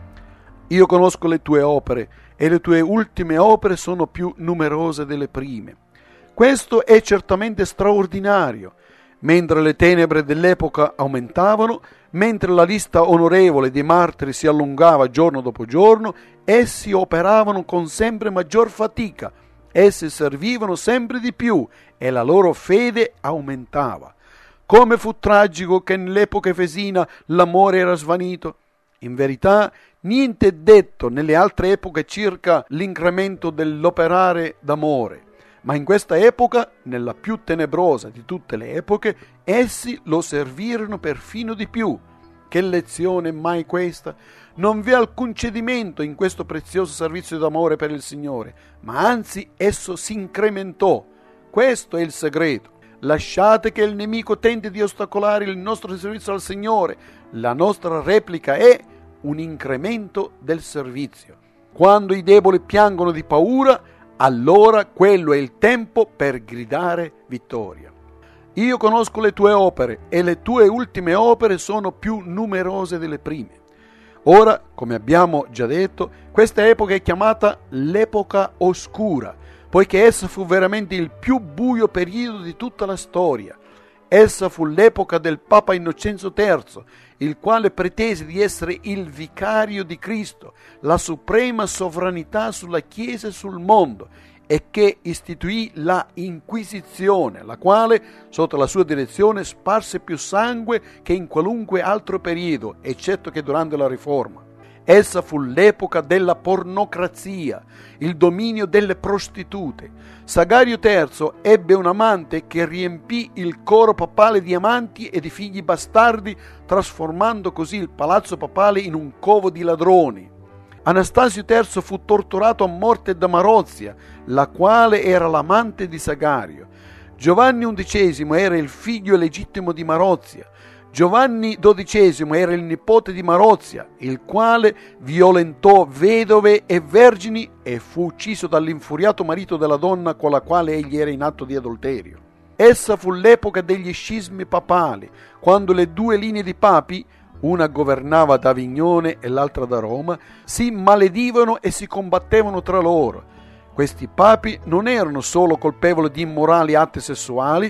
Io conosco le tue opere, e le tue ultime opere sono più numerose delle prime. Questo è certamente straordinario. Mentre le tenebre dell'epoca aumentavano, mentre la lista onorevole dei martiri si allungava giorno dopo giorno, essi operavano con sempre maggior fatica, essi servivano sempre di più e la loro fede aumentava. Come fu tragico che nell'epoca efesina l'amore era svanito. In verità, niente è detto nelle altre epoche circa l'incremento dell'operare d'amore. Ma in questa epoca, nella più tenebrosa di tutte le epoche, essi lo servirono perfino di più. Che lezione mai questa! Non vi è alcun cedimento in questo prezioso servizio d'amore per il Signore, ma anzi esso si incrementò. Questo è il segreto. Lasciate che il nemico tenti di ostacolare il nostro servizio al Signore. La nostra replica è un incremento del servizio. Quando i deboli piangono di paura, allora quello è il tempo per gridare vittoria. Io conosco le tue opere e le tue ultime opere sono più numerose delle prime. Ora, come abbiamo già detto, questa epoca è chiamata l'epoca oscura, poiché essa fu veramente il più buio periodo di tutta la storia. Essa fu l'epoca del Papa Innocenzo III, il quale pretese di essere il vicario di Cristo, la suprema sovranità sulla Chiesa e sul mondo, e che istituì la Inquisizione, la quale, sotto la sua direzione, sparse più sangue che in qualunque altro periodo, eccetto che durante la Riforma. Essa fu l'epoca della pornocrazia, il dominio delle prostitute. Sagario III ebbe un amante che riempì il coro papale di amanti e di figli bastardi, trasformando così il palazzo papale in un covo di ladroni. Anastasio III fu torturato a morte da Marozia, la quale era l'amante di Sagario. Giovanni XI era il figlio legittimo di Marozia. Giovanni XII era il nipote di Marozia, il quale violentò vedove e vergini e fu ucciso dall'infuriato marito della donna con la quale egli era in atto di adulterio. Essa fu l'epoca degli scismi papali, quando le due linee di papi, una governava da Avignone e l'altra da Roma, si maledivano e si combattevano tra loro. Questi papi non erano solo colpevoli di immorali atti sessuali,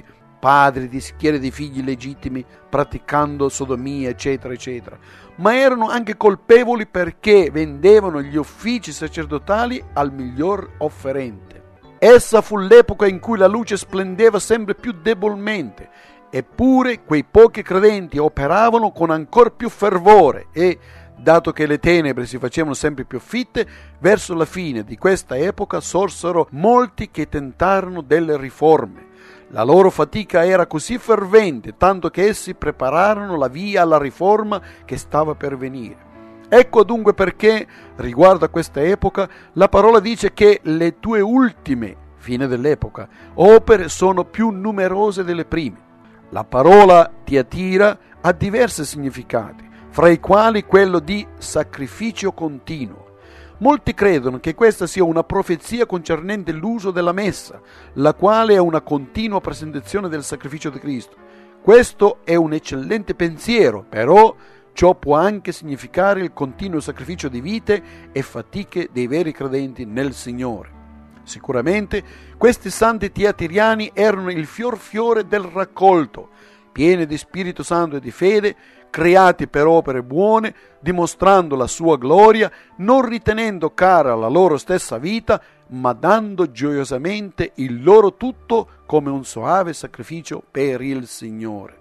padri di schiere di figli legittimi praticando sodomia, eccetera, eccetera, ma erano anche colpevoli perché vendevano gli uffici sacerdotali al miglior offerente. Essa fu l'epoca in cui la luce splendeva sempre più debolmente, eppure quei pochi credenti operavano con ancor più fervore e, dato che le tenebre si facevano sempre più fitte, verso la fine di questa epoca sorsero molti che tentarono delle riforme. La loro fatica era così fervente, tanto che essi prepararono la via alla riforma che stava per venire. Ecco dunque perché, riguardo a questa epoca, la parola dice che le tue ultime, fine dell'epoca, opere sono più numerose delle prime. La parola Tiatira ha diversi significati, fra i quali quello di sacrificio continuo. Molti credono che questa sia una profezia concernente l'uso della messa, la quale è una continua presentazione del sacrificio di Cristo. Questo è un eccellente pensiero, però ciò può anche significare il continuo sacrificio di vite e fatiche dei veri credenti nel Signore. Sicuramente questi santi tiatiriani erano il fiore del raccolto, pieni di Spirito Santo e di fede, creati per opere buone, dimostrando la sua gloria, non ritenendo cara la loro stessa vita, ma dando gioiosamente il loro tutto come un soave sacrificio per il Signore.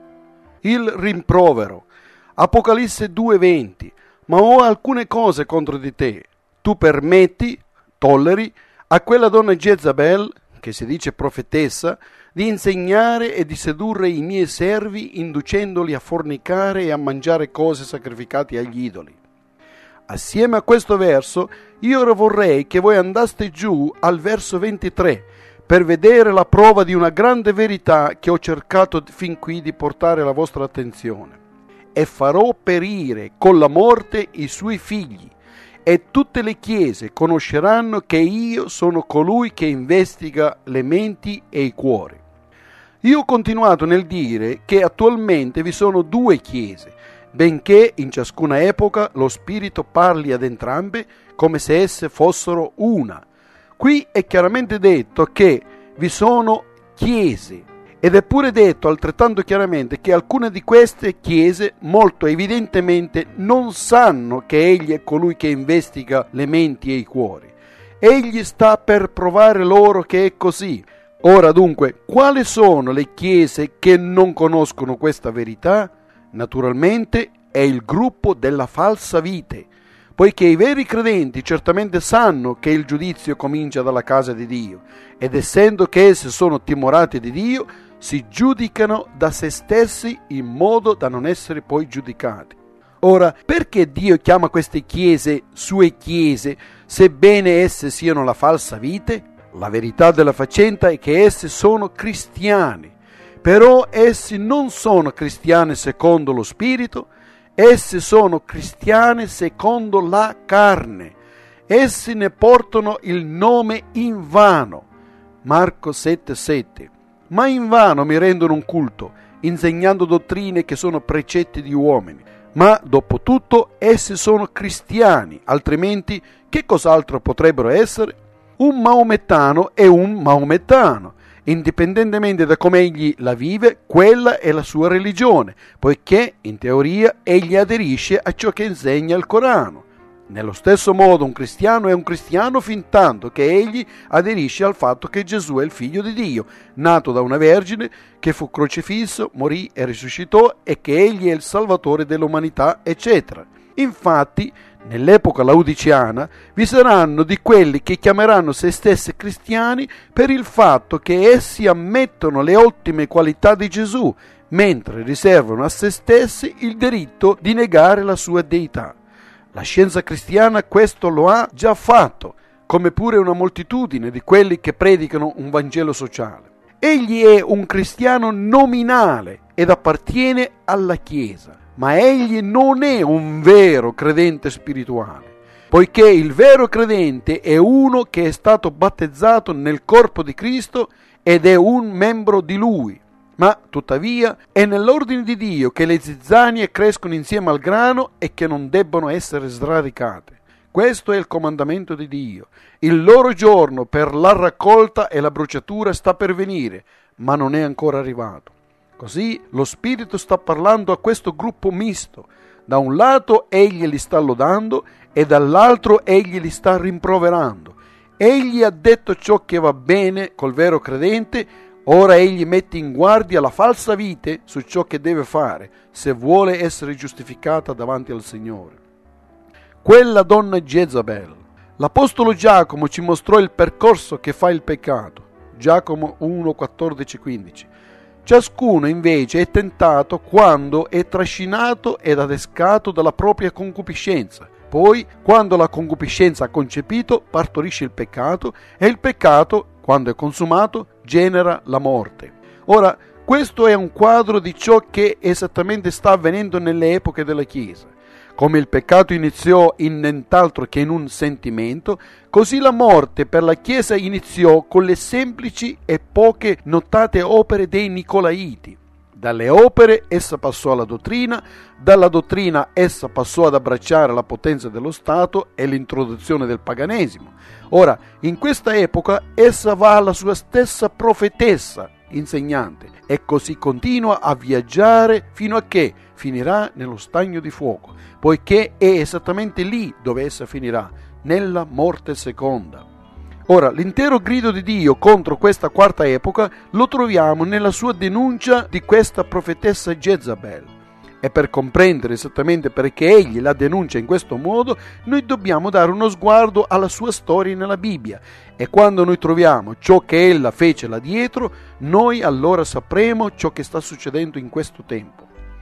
Il rimprovero. Apocalisse 2:20. Ma ho alcune cose contro di te. Tu permetti, tolleri, a quella donna Jezabel, che si dice profetessa, di insegnare e di sedurre i miei servi, inducendoli a fornicare e a mangiare cose sacrificate agli idoli. Assieme a questo verso, io ora vorrei che voi andaste giù al verso 23, per vedere la prova di una grande verità che ho cercato fin qui di portare alla vostra attenzione. E farò perire con la morte i suoi figli, e tutte le chiese conosceranno che io sono colui che investiga le menti e i cuori. Io ho continuato nel dire che attualmente vi sono due chiese, benché in ciascuna epoca lo Spirito parli ad entrambe come se esse fossero una. Qui è chiaramente detto che vi sono chiese, ed è pure detto altrettanto chiaramente che alcune di queste chiese molto evidentemente non sanno che egli è colui che investiga le menti e i cuori. Egli sta per provare loro che è così. Ora dunque, quali sono le chiese che non conoscono questa verità? Naturalmente è il gruppo della falsa vite, poiché i veri credenti certamente sanno che il giudizio comincia dalla casa di Dio, ed essendo che essi sono timorati di Dio, si giudicano da se stessi in modo da non essere poi giudicati. Ora, perché Dio chiama queste chiese sue chiese, sebbene esse siano la falsa vite? La verità della faccenda è che essi sono cristiani, però essi non sono cristiani secondo lo Spirito, essi sono cristiani secondo la carne. Essi ne portano il nome invano. Marco 7,7. Ma invano mi rendono un culto, insegnando dottrine che sono precetti di uomini. Ma dopo tutto essi sono cristiani, altrimenti che cos'altro potrebbero essere? Un maomettano è un maomettano, indipendentemente da come egli la vive, quella è la sua religione, poiché in teoria egli aderisce a ciò che insegna il Corano. Nello stesso modo un cristiano è un cristiano fintanto che egli aderisce al fatto che Gesù è il figlio di Dio, nato da una vergine, che fu crocifisso, morì e risuscitò e che egli è il salvatore dell'umanità, eccetera. Infatti, nell'epoca laodiceana vi saranno di quelli che chiameranno se stessi cristiani per il fatto che essi ammettono le ottime qualità di Gesù, mentre riservano a se stessi il diritto di negare la sua deità. La scienza cristiana questo lo ha già fatto, come pure una moltitudine di quelli che predicano un Vangelo sociale. Egli è un cristiano nominale ed appartiene alla Chiesa, ma egli non è un vero credente spirituale, poiché il vero credente è uno che è stato battezzato nel corpo di Cristo ed è un membro di Lui. Ma, tuttavia, è nell'ordine di Dio che le zizzanie crescono insieme al grano e che non debbono essere sradicate. Questo è il comandamento di Dio. Il loro giorno per la raccolta e la bruciatura sta per venire, ma non è ancora arrivato. Così lo Spirito sta parlando a questo gruppo misto. Da un lato egli li sta lodando e dall'altro egli li sta rimproverando. Egli ha detto ciò che va bene col vero credente, ora egli mette in guardia la falsa vite su ciò che deve fare se vuole essere giustificata davanti al Signore. Quella donna Jezabel. L'Apostolo Giacomo ci mostrò il percorso che fa il peccato. Giacomo 1, 14, 15. Ciascuno invece è tentato quando è trascinato ed adescato dalla propria concupiscenza. Poi, quando la concupiscenza ha concepito, partorisce il peccato e il peccato, quando è consumato, genera la morte. Ora, questo è un quadro di ciò che esattamente sta avvenendo nelle epoche della Chiesa. Come il peccato iniziò in nient'altro che in un sentimento, così la morte per la Chiesa iniziò con le semplici e poche notate opere dei Nicolaiti. Dalle opere essa passò alla dottrina, dalla dottrina essa passò ad abbracciare la potenza dello Stato e l'introduzione del paganesimo. Ora, in questa epoca essa va alla sua stessa profetessa, insegnante, e così continua a viaggiare fino a che finirà nello stagno di fuoco, poiché è esattamente lì dove essa finirà, nella morte seconda. Ora, l'intero grido di Dio contro questa quarta epoca lo troviamo nella sua denuncia di questa profetessa Jezabel. E per comprendere esattamente perché egli la denuncia in questo modo, noi dobbiamo dare uno sguardo alla sua storia nella Bibbia. E quando noi troviamo ciò che ella fece là dietro, noi allora sapremo ciò che sta succedendo in questo tempo.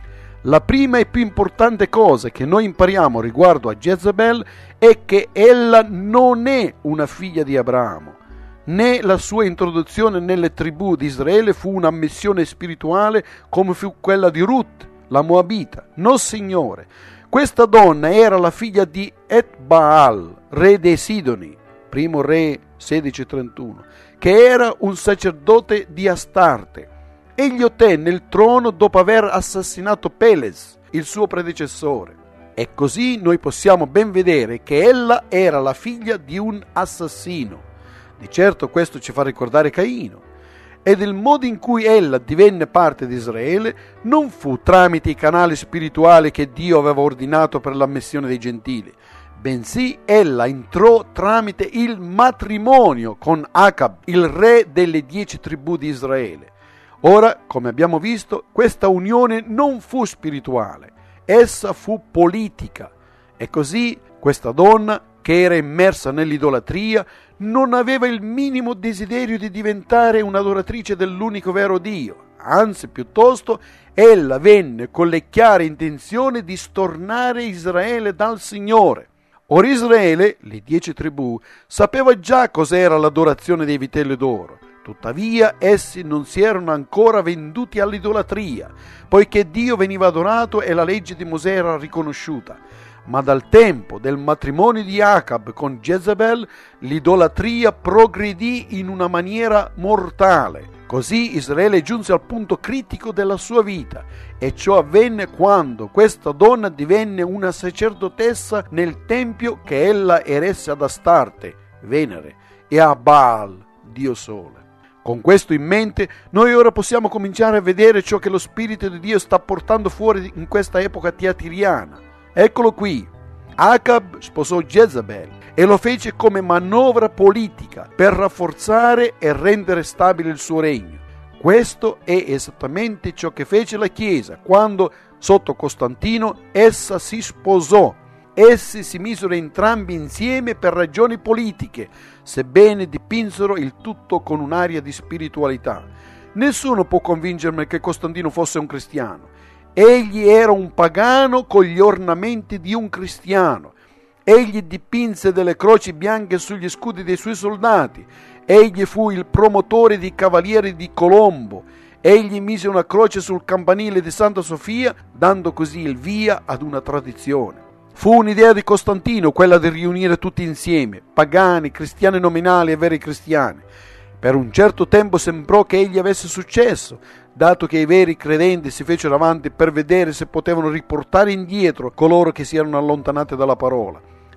La prima e più importante cosa che noi impariamo riguardo a Jezabel è che ella non è una figlia di Abramo, né la sua introduzione nelle tribù di Israele fu un'ammissione spirituale come fu quella di Ruth, la Moabita. No, Signore, questa donna era la figlia di Etbaal, re dei Sidoni, primo re 16:31, che era un sacerdote di Astarte. Egli ottenne il trono dopo aver assassinato Peles, il suo predecessore. E così noi possiamo ben vedere che ella era la figlia di un assassino. Di certo questo ci fa ricordare Caino. Ed il modo in cui ella divenne parte di Israele non fu tramite i canali spirituali che Dio aveva ordinato per l'ammissione dei gentili, bensì ella entrò tramite il matrimonio con Acab, il re delle 10 tribù di Israele. Ora, come abbiamo visto, questa unione non fu spirituale, essa fu politica. E così questa donna, che era immersa nell'idolatria, non aveva il minimo desiderio di diventare un'adoratrice dell'unico vero Dio. Anzi, piuttosto, ella venne con le chiare intenzioni di stornare Israele dal Signore. Ora Israele, le 10 tribù, sapeva già cos'era l'adorazione dei vitelli d'oro. Tuttavia essi non si erano ancora venduti all'idolatria, poiché Dio veniva adorato e la legge di Mosè era riconosciuta. Ma dal tempo del matrimonio di Acab con Jezabel, l'idolatria progredì in una maniera mortale. Così Israele giunse al punto critico della sua vita, e ciò avvenne quando questa donna divenne una sacerdotessa nel tempio che ella eresse ad Astarte, Venere, e a Baal, Dio Sole. Con questo in mente, noi ora possiamo cominciare a vedere ciò che lo Spirito di Dio sta portando fuori in questa epoca tiatiriana. Eccolo qui. Acab sposò Jezabel e lo fece come manovra politica per rafforzare e rendere stabile il suo regno. Questo è esattamente ciò che fece la Chiesa quando, sotto Costantino, essa si sposò. Essi si misero entrambi insieme per ragioni politiche, sebbene dipinsero il tutto con un'aria di spiritualità. Nessuno può convincermi che Costantino fosse un cristiano. Egli era un pagano con gli ornamenti di un cristiano. Egli dipinse delle croci bianche sugli scudi dei suoi soldati. Egli fu il promotore dei cavalieri di Colombo. Egli mise una croce sul campanile di Santa Sofia, dando così il via ad una tradizione. Fu un'idea di Costantino quella di riunire tutti insieme, pagani, cristiani nominali e veri cristiani. Per un certo tempo sembrò che egli avesse successo, dato che i veri credenti si fecero avanti per vedere se potevano riportare indietro coloro che si erano allontanati dalla parola.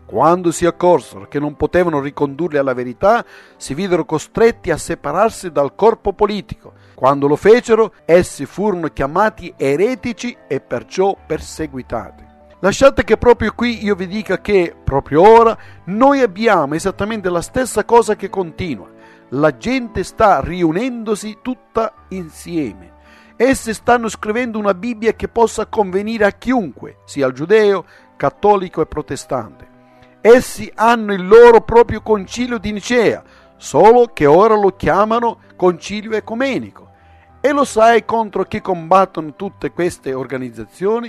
Quando si accorsero che non potevano ricondurli alla verità, si videro costretti a separarsi dal corpo politico. Quando lo fecero, essi furono chiamati eretici e perciò perseguitati. Lasciate che proprio qui io vi dica che, proprio ora, noi abbiamo esattamente la stessa cosa che continua. La gente sta riunendosi tutta insieme. Essi stanno scrivendo una Bibbia che possa convenire a chiunque, sia il giudeo, cattolico e protestante. Essi hanno il loro proprio concilio di Nicea, solo che ora lo chiamano concilio ecumenico. E lo sai contro chi combattono tutte queste organizzazioni?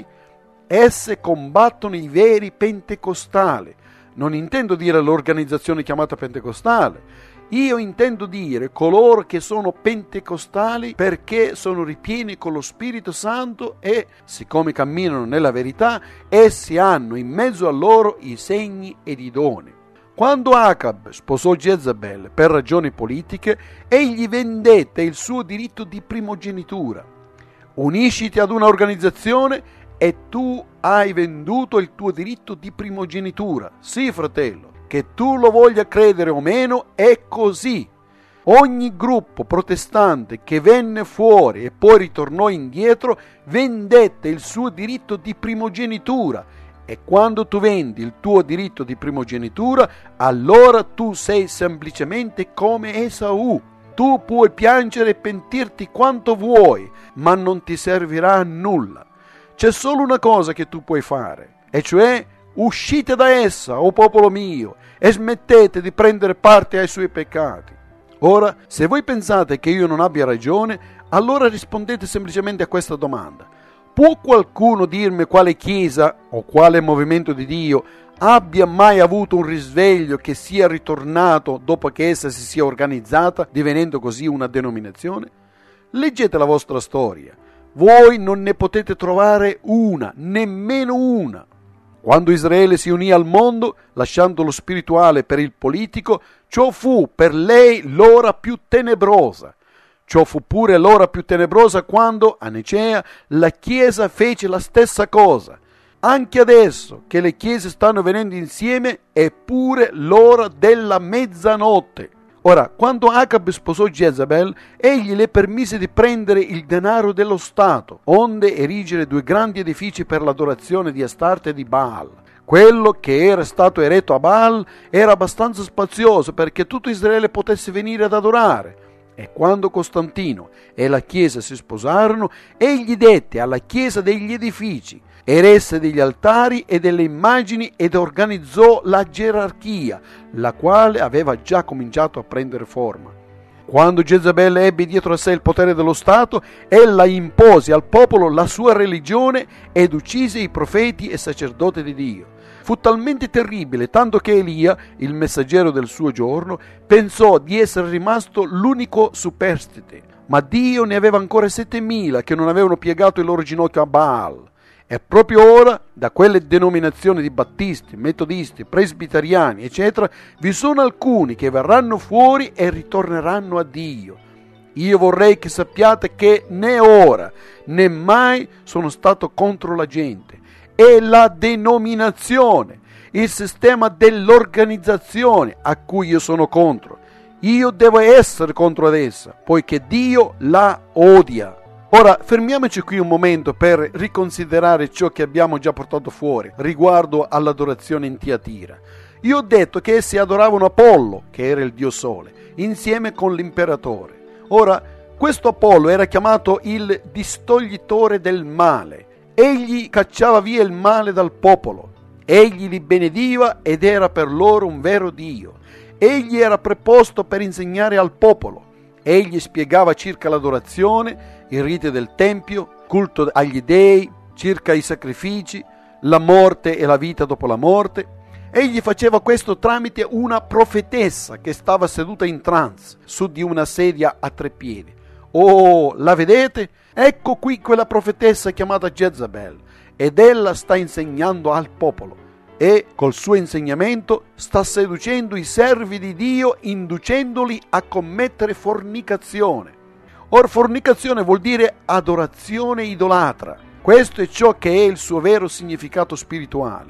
Esse combattono i veri pentecostali. Non intendo dire l'organizzazione chiamata pentecostale. Io intendo dire coloro che sono pentecostali perché sono ripieni con lo Spirito Santo e, siccome camminano nella verità, essi hanno in mezzo a loro i segni ed i doni. Quando Acab sposò Jezabel per ragioni politiche, egli vendette il suo diritto di primogenitura. Unisciti ad una organizzazione e tu hai venduto il tuo diritto di primogenitura. Sì, fratello, che tu lo voglia credere o meno, è così. Ogni gruppo protestante che venne fuori e poi ritornò indietro vendette il suo diritto di primogenitura. E quando tu vendi il tuo diritto di primogenitura, allora tu sei semplicemente come Esaù. Tu puoi piangere e pentirti quanto vuoi, ma non ti servirà a nulla. C'è solo una cosa che tu puoi fare, e cioè uscite da essa, o popolo mio, e smettete di prendere parte ai suoi peccati. Ora, se voi pensate che io non abbia ragione, allora rispondete semplicemente a questa domanda. Può qualcuno dirmi quale chiesa o quale movimento di Dio abbia mai avuto un risveglio che sia ritornato dopo che essa si sia organizzata, divenendo così una denominazione? Leggete la vostra storia. Voi non ne potete trovare una, nemmeno una. Quando Israele si unì al mondo, lasciando lo spirituale per il politico, ciò fu per lei l'ora più tenebrosa. Ciò fu pure l'ora più tenebrosa quando, a Nicea, la Chiesa fece la stessa cosa. Anche adesso che le chiese stanno venendo insieme, è pure l'ora della mezzanotte. Ora, quando Acab sposò Jezabel, egli le permise di prendere il denaro dello Stato, onde erigere 2 grandi edifici per l'adorazione di Astarte e di Baal. Quello che era stato eretto a Baal era abbastanza spazioso perché tutto Israele potesse venire ad adorare. E quando Costantino e la Chiesa si sposarono, egli dette alla Chiesa degli edifici, eresse degli altari e delle immagini ed organizzò la gerarchia, la quale aveva già cominciato a prendere forma. Quando Jezabel ebbe dietro a sé il potere dello Stato, ella impose al popolo la sua religione ed uccise i profeti e sacerdoti di Dio. Fu talmente terribile, tanto che Elia, il messaggero del suo giorno, pensò di essere rimasto l'unico superstite, ma Dio ne aveva ancora 7.000 che non avevano piegato il loro ginocchio a Baal. E proprio ora, da quelle denominazioni di battisti, metodisti, presbiteriani, eccetera, vi sono alcuni che verranno fuori e ritorneranno a Dio. Io vorrei che sappiate che né ora né mai sono stato contro la gente. È la denominazione, il sistema dell'organizzazione a cui io sono contro. Io devo essere contro ad essa, poiché Dio la odia. Ora, fermiamoci qui un momento per riconsiderare ciò che abbiamo già portato fuori riguardo all'adorazione in Tiatira. Io ho detto che essi adoravano Apollo, che era il dio Sole, insieme con l'imperatore. Ora, questo Apollo era chiamato il distoglitore del male. Egli cacciava via il male dal popolo. Egli li benediva ed era per loro un vero Dio. Egli era preposto per insegnare al popolo. Egli spiegava circa l'adorazione, i riti del tempio, culto agli dei, circa i sacrifici, la morte e la vita dopo la morte. Egli faceva questo tramite una profetessa che stava seduta in trance su di una sedia a 3 piedi. Oh, la vedete? Ecco qui quella profetessa chiamata Jezabel, ed ella sta insegnando al popolo e col suo insegnamento sta seducendo i servi di Dio, inducendoli a commettere fornicazione. Or fornicazione vuol dire adorazione idolatra. Questo è ciò che è il suo vero significato spirituale.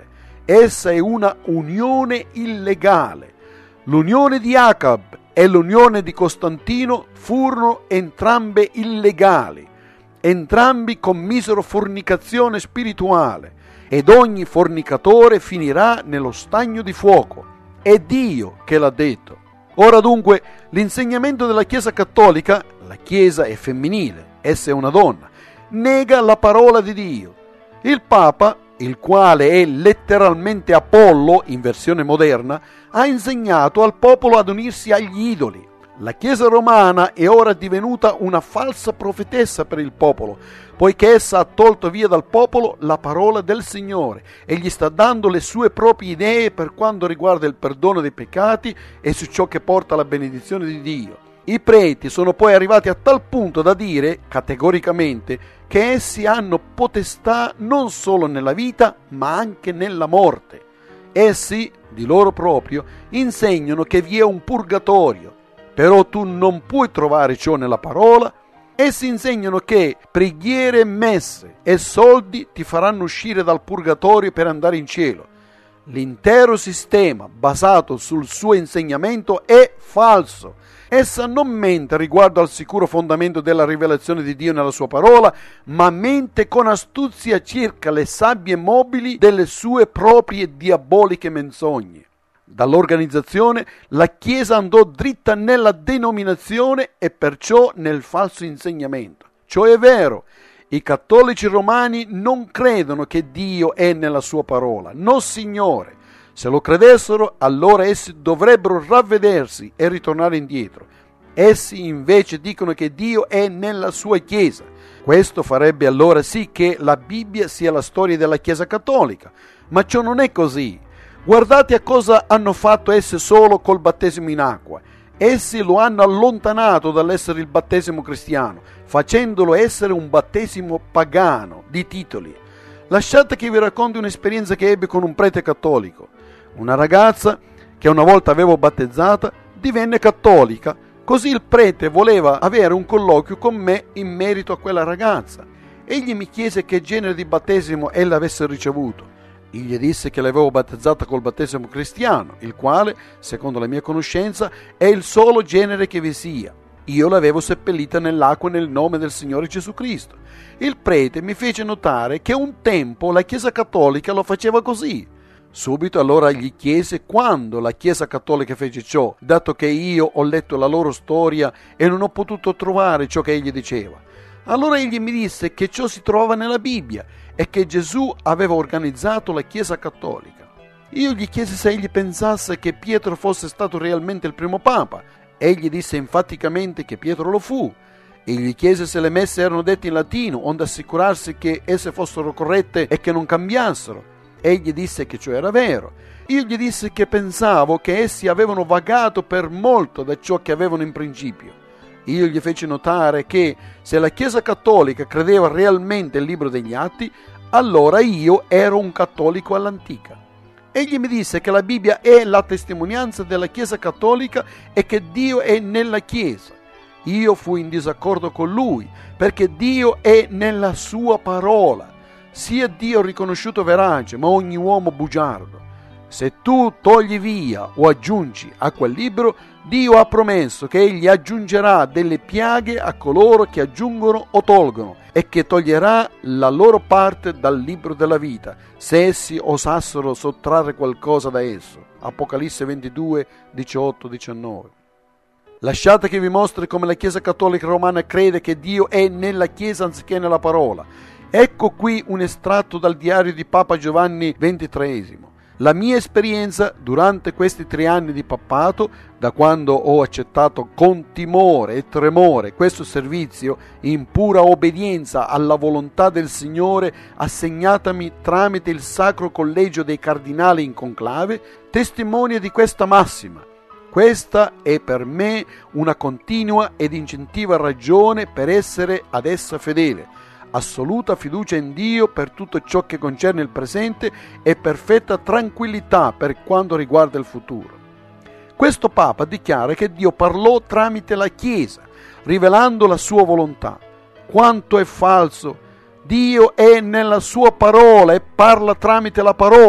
essa è una unione illegale. L'unione di Acab e l'unione di Costantino furono entrambe illegali. Entrambi commisero fornicazione spirituale ed ogni fornicatore finirà nello stagno di fuoco. È Dio che l'ha detto. Ora dunque l'insegnamento della Chiesa cattolica, la Chiesa è femminile, essa è una donna, nega la parola di Dio. Il Papa, il quale è letteralmente Apollo in versione moderna, ha insegnato al popolo ad unirsi agli idoli. La Chiesa romana è ora divenuta una falsa profetessa per il popolo, poiché essa ha tolto via dal popolo la parola del Signore e gli sta dando le sue proprie idee per quanto riguarda il perdono dei peccati e su ciò che porta alla benedizione di Dio. I preti sono poi arrivati a tal punto da dire categoricamente che essi hanno potestà non solo nella vita ma anche nella morte. Essi, di loro proprio, insegnano che vi è un purgatorio, però tu non puoi trovare ciò nella parola. Essi insegnano che preghiere, messe e soldi ti faranno uscire dal purgatorio per andare in cielo. L'intero sistema basato sul suo insegnamento è falso. Essa non mente riguardo al sicuro fondamento della rivelazione di Dio nella sua parola, ma mente con astuzia circa le sabbie mobili delle sue proprie diaboliche menzogne. Dall'organizzazione la Chiesa andò dritta nella denominazione e perciò nel falso insegnamento. Ciò è vero. I cattolici romani non credono che Dio è nella sua parola. No, Signore. Se lo credessero, allora essi dovrebbero ravvedersi e ritornare indietro. Essi invece dicono che Dio è nella sua Chiesa. Questo farebbe allora sì che la Bibbia sia la storia della Chiesa cattolica. Ma ciò non è così. Guardate a cosa hanno fatto essi solo col battesimo in acqua. Essi lo hanno allontanato dall'essere il battesimo cristiano, facendolo essere un battesimo pagano di titoli. Lasciate che vi racconti un'esperienza che ebbi con un prete cattolico. Una ragazza che una volta avevo battezzata divenne cattolica, così il prete voleva avere un colloquio con me in merito a quella ragazza. Egli mi chiese che genere di battesimo ella avesse ricevuto. Io gli disse che l'avevo battezzata col battesimo cristiano, il quale, secondo la mia conoscenza, è il solo genere che vi sia. Io l'avevo seppellita nell'acqua nel nome del Signore Gesù Cristo. Il prete mi fece notare che un tempo la Chiesa cattolica lo faceva così. Subito allora gli chiese quando la Chiesa cattolica fece ciò, dato che io ho letto la loro storia e non ho potuto trovare ciò che egli diceva. Allora egli mi disse che ciò si trova nella Bibbia e che Gesù aveva organizzato la Chiesa cattolica. Io gli chiesi se egli pensasse che Pietro fosse stato realmente il primo Papa. Egli disse enfaticamente che Pietro lo fu. E gli chiese se le messe erano dette in latino, onde assicurarsi che esse fossero corrette e che non cambiassero. Egli disse che ciò era vero. Io gli dissi che pensavo che essi avevano vagato per molto da ciò che avevano in principio. Io gli feci notare che se la Chiesa cattolica credeva realmente al libro degli Atti, allora io ero un cattolico all'antica. Egli mi disse che la Bibbia è la testimonianza della Chiesa cattolica e che Dio è nella Chiesa. Io fui in disaccordo con lui, perché Dio è nella sua parola. Sia Dio riconosciuto verace, ma ogni uomo bugiardo. Se tu togli via o aggiungi a quel libro, Dio ha promesso che egli aggiungerà delle piaghe a coloro che aggiungono o tolgono e che toglierà la loro parte dal libro della vita, se essi osassero sottrarre qualcosa da esso. Apocalisse 22, 18, 19. Lasciate che vi mostri come la Chiesa cattolica romana crede che Dio è nella Chiesa anziché nella parola. Ecco qui un estratto dal diario di Papa Giovanni XXIII. La mia esperienza durante questi 3 anni di pappato, da quando ho accettato con timore e tremore questo servizio in pura obbedienza alla volontà del Signore assegnatami tramite il Sacro Collegio dei Cardinali in conclave, testimonia di questa massima. Questa è per me una continua ed incentiva ragione per essere ad essa fedele. Assoluta fiducia in Dio per tutto ciò che concerne il presente e perfetta tranquillità per quanto riguarda il futuro. Questo Papa dichiara che Dio parlò tramite la Chiesa, rivelando la sua volontà. Quanto è falso! Dio è nella sua parola e parla tramite la parola.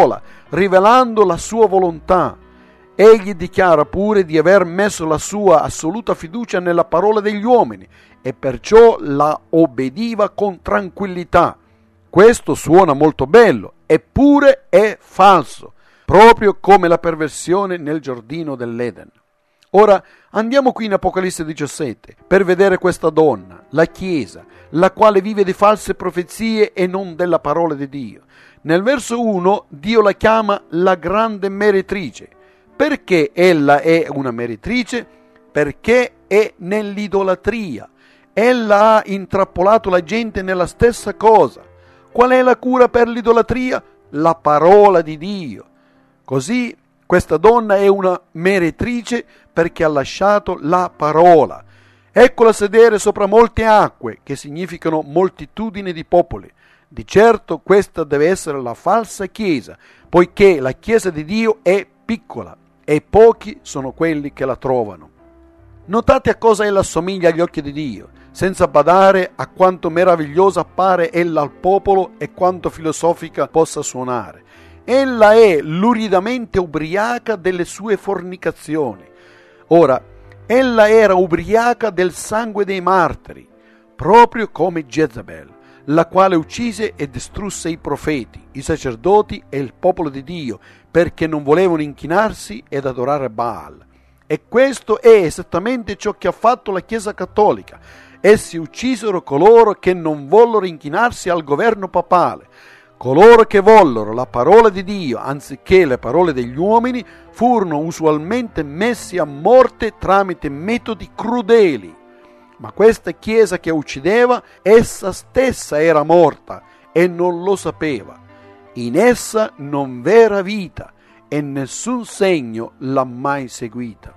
rivelando la sua volontà. Egli dichiara pure di aver messo la sua assoluta fiducia nella parola degli uomini e perciò la obbediva con tranquillità. Questo suona molto bello, eppure è falso, proprio come la perversione nel giardino dell'Eden. Ora andiamo qui in Apocalisse 17 per vedere questa donna, la Chiesa, la quale vive di false profezie e non della parola di Dio. Nel verso 1 Dio la chiama la grande meretrice. Perché ella è una meretrice? Perché è nell'idolatria. Ella ha intrappolato la gente nella stessa cosa. Qual è la cura per l'idolatria? La parola di Dio. Così questa donna è una meretrice perché ha lasciato la parola. Eccola sedere sopra molte acque, che significano moltitudine di popoli. Di certo questa deve essere la falsa Chiesa, poiché la Chiesa di Dio è piccola e pochi sono quelli che la trovano. Notate a cosa ella assomiglia agli occhi di Dio, senza badare a quanto meravigliosa appare ella al popolo e quanto filosofica possa suonare. Ella è luridamente ubriaca delle sue fornicazioni. Ora, ella era ubriaca del sangue dei martiri, proprio come Jezabel, la quale uccise e distrusse i profeti, i sacerdoti e il popolo di Dio, perché non volevano inchinarsi ed adorare Baal. E questo è esattamente ciò che ha fatto la Chiesa cattolica. Essi uccisero coloro che non vollero inchinarsi al governo papale. Coloro che vollero la parola di Dio anziché le parole degli uomini furono usualmente messi a morte tramite metodi crudeli. Ma questa Chiesa che uccideva, essa stessa era morta e non lo sapeva. In essa non v'era vita e nessun segno l'ha mai seguita.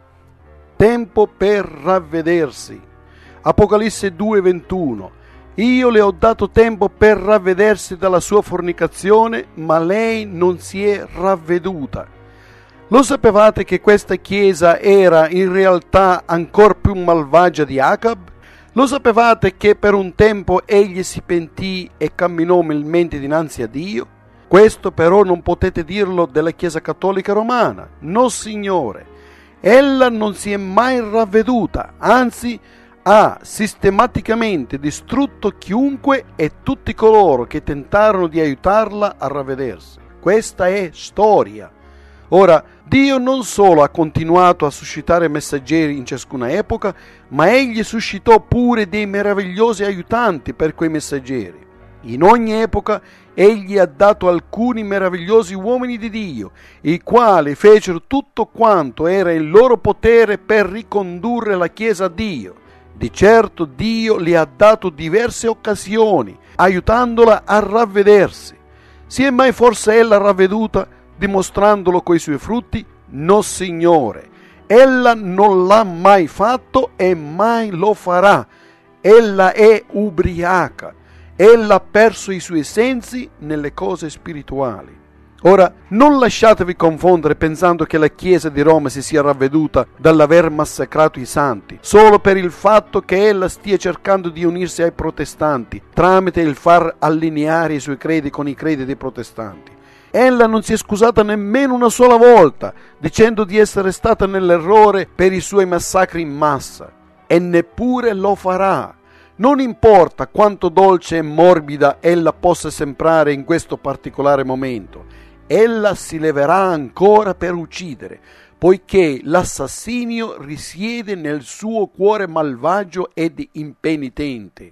Tempo per ravvedersi. Apocalisse 2:21. Io le ho dato tempo per ravvedersi dalla sua fornicazione, ma lei non si è ravveduta. Lo sapevate che questa Chiesa era in realtà ancor più malvagia di Acab? Lo sapevate che per un tempo egli si pentì e camminò umilmente dinanzi a Dio? Questo però non potete dirlo della Chiesa cattolica romana. No, signore. Ella non si è mai ravveduta, anzi ha sistematicamente distrutto chiunque e tutti coloro che tentarono di aiutarla a ravvedersi. Questa è storia. Ora, Dio non solo ha continuato a suscitare messaggeri in ciascuna epoca, ma egli suscitò pure dei meravigliosi aiutanti per quei messaggeri. In ogni epoca egli ha dato alcuni meravigliosi uomini di Dio, i quali fecero tutto quanto era in loro potere per ricondurre la Chiesa a Dio. Di certo Dio le ha dato diverse occasioni, aiutandola a ravvedersi. Si è mai forse ella ravveduta, dimostrandolo coi suoi frutti? No, signore. Ella non l'ha mai fatto e mai lo farà. Ella è ubriaca. Ella ha perso i suoi sensi nelle cose spirituali. Ora, non lasciatevi confondere pensando che la Chiesa di Roma si sia ravveduta dall'aver massacrato i santi, solo per il fatto che ella stia cercando di unirsi ai protestanti, tramite il far allineare i suoi credi con i credi dei protestanti. Ella non si è scusata nemmeno una sola volta, dicendo di essere stata nell'errore per i suoi massacri in massa, e neppure lo farà. Non importa quanto dolce e morbida ella possa sembrare in questo particolare momento, ella si leverà ancora per uccidere, poiché l'assassinio risiede nel suo cuore malvagio ed impenitente.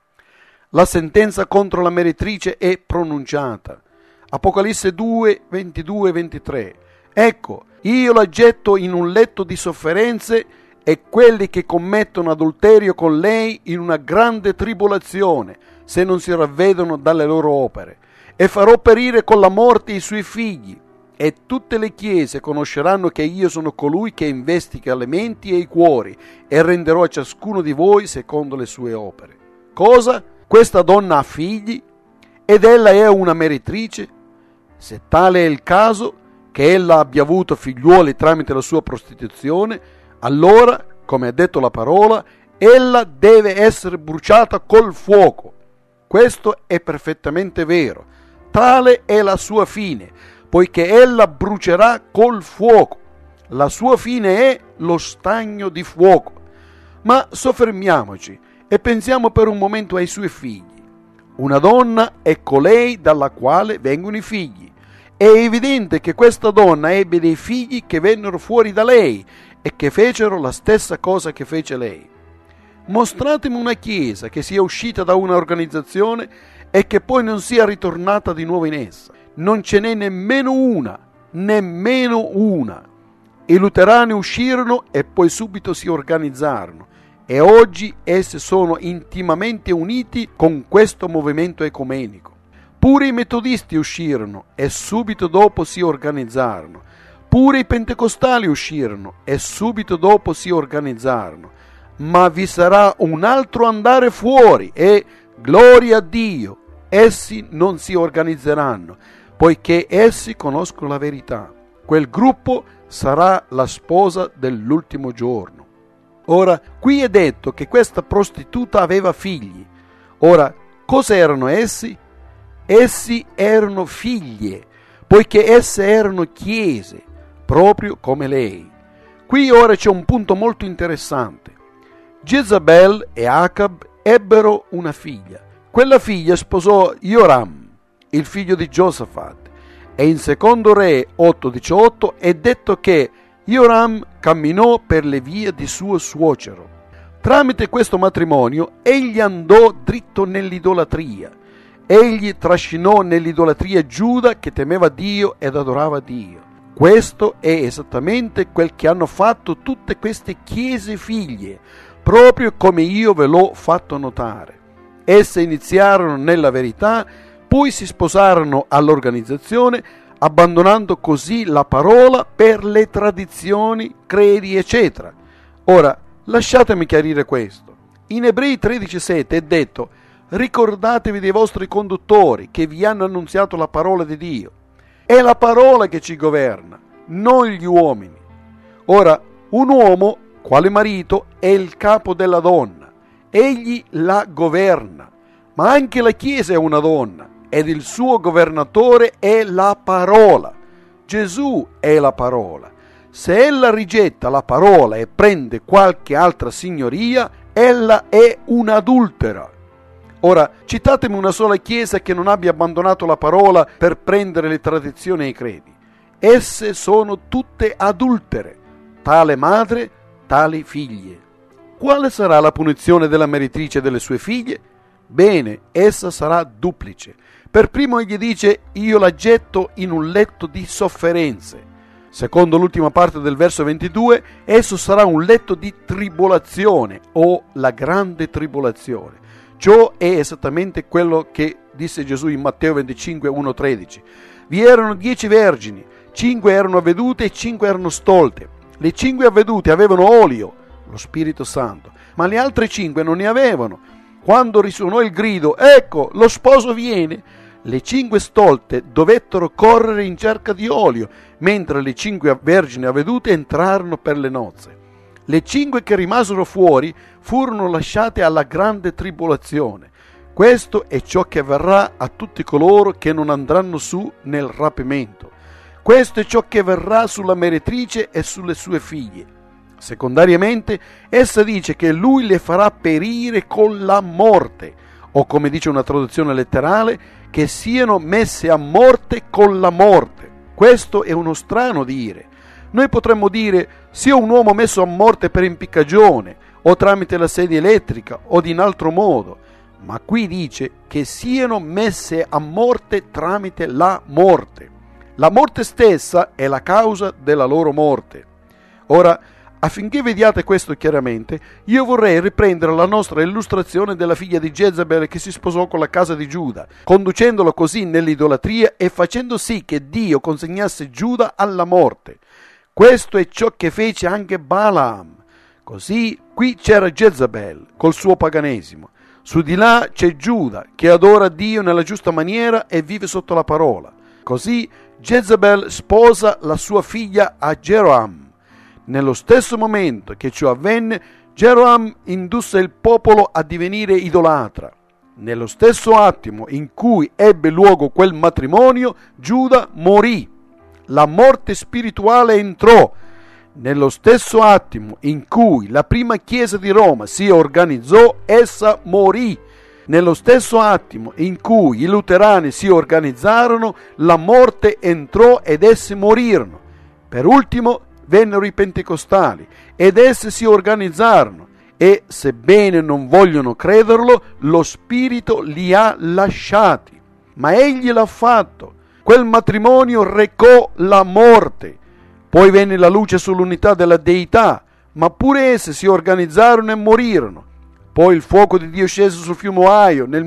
La sentenza contro la meretrice è pronunciata. Apocalisse 2, 22 e 23. Ecco, io la getto in un letto di sofferenze e quelli che commettono adulterio con lei in una grande tribolazione, se non si ravvedono dalle loro opere. E farò perire con la morte i suoi figli, e tutte le chiese conosceranno che io sono colui che investiga le menti e i cuori, e renderò a ciascuno di voi secondo le sue opere. Cosa? Questa donna ha figli? Ed ella è una meretrice? Se tale è il caso, che ella abbia avuto figliuoli tramite la sua prostituzione, allora, come ha detto la parola, ella deve essere bruciata col fuoco. Questo è perfettamente vero. Tale è la sua fine, poiché ella brucerà col fuoco. La sua fine è lo stagno di fuoco. Ma soffermiamoci e pensiamo per un momento ai suoi figli. Una donna è colei dalla quale vengono i figli. È evidente che questa donna ebbe dei figli che vennero fuori da lei e che fecero la stessa cosa che fece lei. Mostratemi una chiesa che sia uscita da una organizzazione e che poi non sia ritornata di nuovo in essa. Non ce n'è nemmeno una. I luterani uscirono e poi subito si organizzarono e oggi essi sono intimamente uniti con questo movimento ecumenico. Pure i metodisti uscirono e subito dopo si organizzarono. Pure i pentecostali uscirono e subito dopo si organizzarono. Ma vi sarà un altro andare fuori e, gloria a Dio, essi non si organizzeranno, poiché essi conoscono la verità. Quel gruppo sarà la sposa dell'ultimo giorno. Ora, qui è detto che questa prostituta aveva figli. Ora, cosa erano essi? Essi erano figlie, poiché esse erano chiese, proprio come lei. Qui ora c'è un punto molto interessante. Jezabel e Acab ebbero una figlia. Quella figlia sposò Joram, il figlio di Giosafat, e in secondo Re 8:18 è detto che Joram camminò per le vie di suo suocero. Tramite questo matrimonio egli andò dritto nell'idolatria. Egli trascinò nell'idolatria Giuda che temeva Dio ed adorava Dio. Questo è esattamente quel che hanno fatto tutte queste chiese figlie, proprio come io ve l'ho fatto notare. Esse iniziarono nella verità, poi si sposarono all'organizzazione, abbandonando così la parola per le tradizioni, credi, eccetera. Ora, lasciatemi chiarire questo. In Ebrei 13:7 è detto: ricordatevi dei vostri conduttori che vi hanno annunziato la parola di Dio. È la parola che ci governa, non gli uomini. Ora, un uomo, quale marito, è il capo della donna. Egli la governa. Ma anche la Chiesa è una donna ed il suo governatore è la parola. Gesù è la parola. Se ella rigetta la parola e prende qualche altra signoria, ella è un'adultera. Ora, citatemi una sola chiesa che non abbia abbandonato la parola per prendere le tradizioni e i credi. Esse sono tutte adultere, tale madre, tali figlie. Quale sarà la punizione della meretrice delle sue figlie? Bene, essa sarà duplice. Per primo egli dice: io la getto in un letto di sofferenze. Secondo l'ultima parte del verso 22, esso sarà un letto di tribolazione o la grande tribolazione. Ciò è esattamente quello che disse Gesù in Matteo 25, 1-13. Vi erano 10 vergini, 5 erano avvedute e 5 erano stolte. Le 5 avvedute avevano olio, lo Spirito Santo, ma le altre 5 non ne avevano. Quando risuonò il grido: ecco, lo sposo viene, le 5 stolte dovettero correre in cerca di olio, mentre le 5 vergini avvedute entrarono per le nozze. Le 5 che rimasero fuori furono lasciate alla grande tribolazione. Questo è ciò che avverrà a tutti coloro che non andranno su nel rapimento. Questo è ciò che verrà sulla meretrice e sulle sue figlie. Secondariamente, essa dice che lui le farà perire con la morte, o come dice una traduzione letterale, che siano messe a morte con la morte. Questo è uno strano dire. Noi potremmo dire: sia un uomo messo a morte per impiccagione, o tramite la sedia elettrica, o in altro modo. Ma qui dice che siano messe a morte tramite la morte. La morte stessa è la causa della loro morte. Ora, affinché vediate questo chiaramente, io vorrei riprendere la nostra illustrazione della figlia di Jezabel che si sposò con la casa di Giuda, conducendolo così nell'idolatria e facendo sì che Dio consegnasse Giuda alla morte. Questo è ciò che fece anche Balaam. Così qui c'era Jezabel col suo paganesimo. Su di là c'è Giuda che adora Dio nella giusta maniera e vive sotto la parola. Così Jezabel sposa la sua figlia a Jeroam. Nello stesso momento che ciò avvenne, Jeroam indusse il popolo a divenire idolatra. Nello stesso attimo in cui ebbe luogo quel matrimonio, Giuda morì. la morte spirituale entrò. Nello stesso attimo in cui la prima chiesa di Roma si organizzò, essa morì. Nello stesso attimo in cui i luterani si organizzarono, la morte entrò ed essi morirono. Per ultimo vennero i pentecostali ed essi si organizzarono e, sebbene non vogliono crederlo, lo Spirito li ha lasciati. Ma egli l'ha fatto. Quel matrimonio recò la morte. Poi venne la luce sull'unità della deità, ma pure essi si organizzarono e morirono. Poi il fuoco di Dio scese sul fiume Ohio nel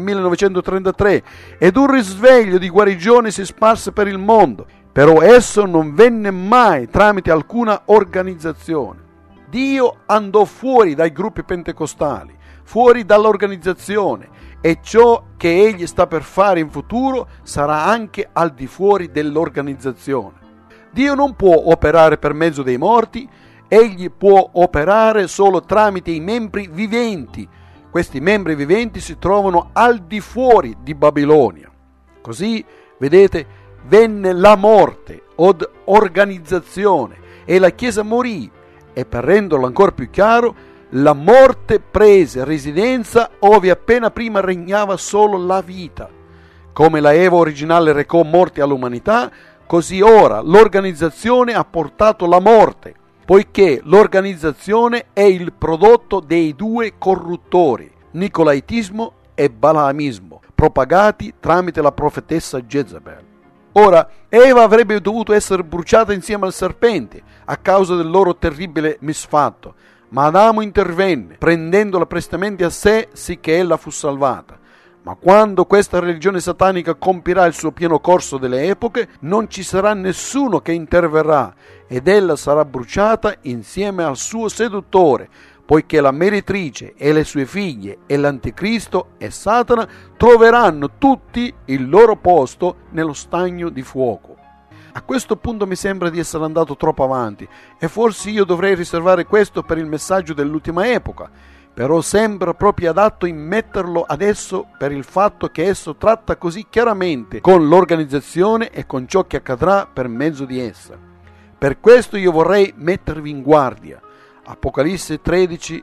1933 ed un risveglio di guarigione si sparse per il mondo, però esso non venne mai tramite alcuna organizzazione. Dio andò fuori dai gruppi pentecostali, fuori dall'organizzazione, e ciò che egli sta per fare in futuro sarà anche al di fuori dell'organizzazione. Dio non può operare per mezzo dei morti, egli può operare solo tramite i membri viventi. Questi membri viventi si trovano al di fuori di Babilonia. Così, vedete, venne la morte od organizzazione e la Chiesa morì, e per renderlo ancora più chiaro, la morte prese residenza ove appena prima regnava solo la vita. Come la Eva originale recò morte all'umanità, così ora l'organizzazione ha portato la morte, poiché l'organizzazione è il prodotto dei due corruttori, Nicolaitismo e Balaamismo, propagati tramite la profetessa Jezebel. Ora, Eva avrebbe dovuto essere bruciata insieme al serpente a causa del loro terribile misfatto, ma Adamo intervenne, prendendola prestamente a sé, sicché ella fu salvata. Ma quando questa religione satanica compirà il suo pieno corso delle epoche, non ci sarà nessuno che interverrà, ed ella sarà bruciata insieme al suo seduttore, poiché la meretrice e le sue figlie e l'anticristo e Satana troveranno tutti il loro posto nello stagno di fuoco. A questo punto mi sembra di essere andato troppo avanti, e forse io dovrei riservare questo per il messaggio dell'ultima epoca, però sembra proprio adatto immetterlo adesso per il fatto che esso tratta così chiaramente con l'organizzazione e con ciò che accadrà per mezzo di essa. Per questo io vorrei mettervi in guardia. Apocalisse 13,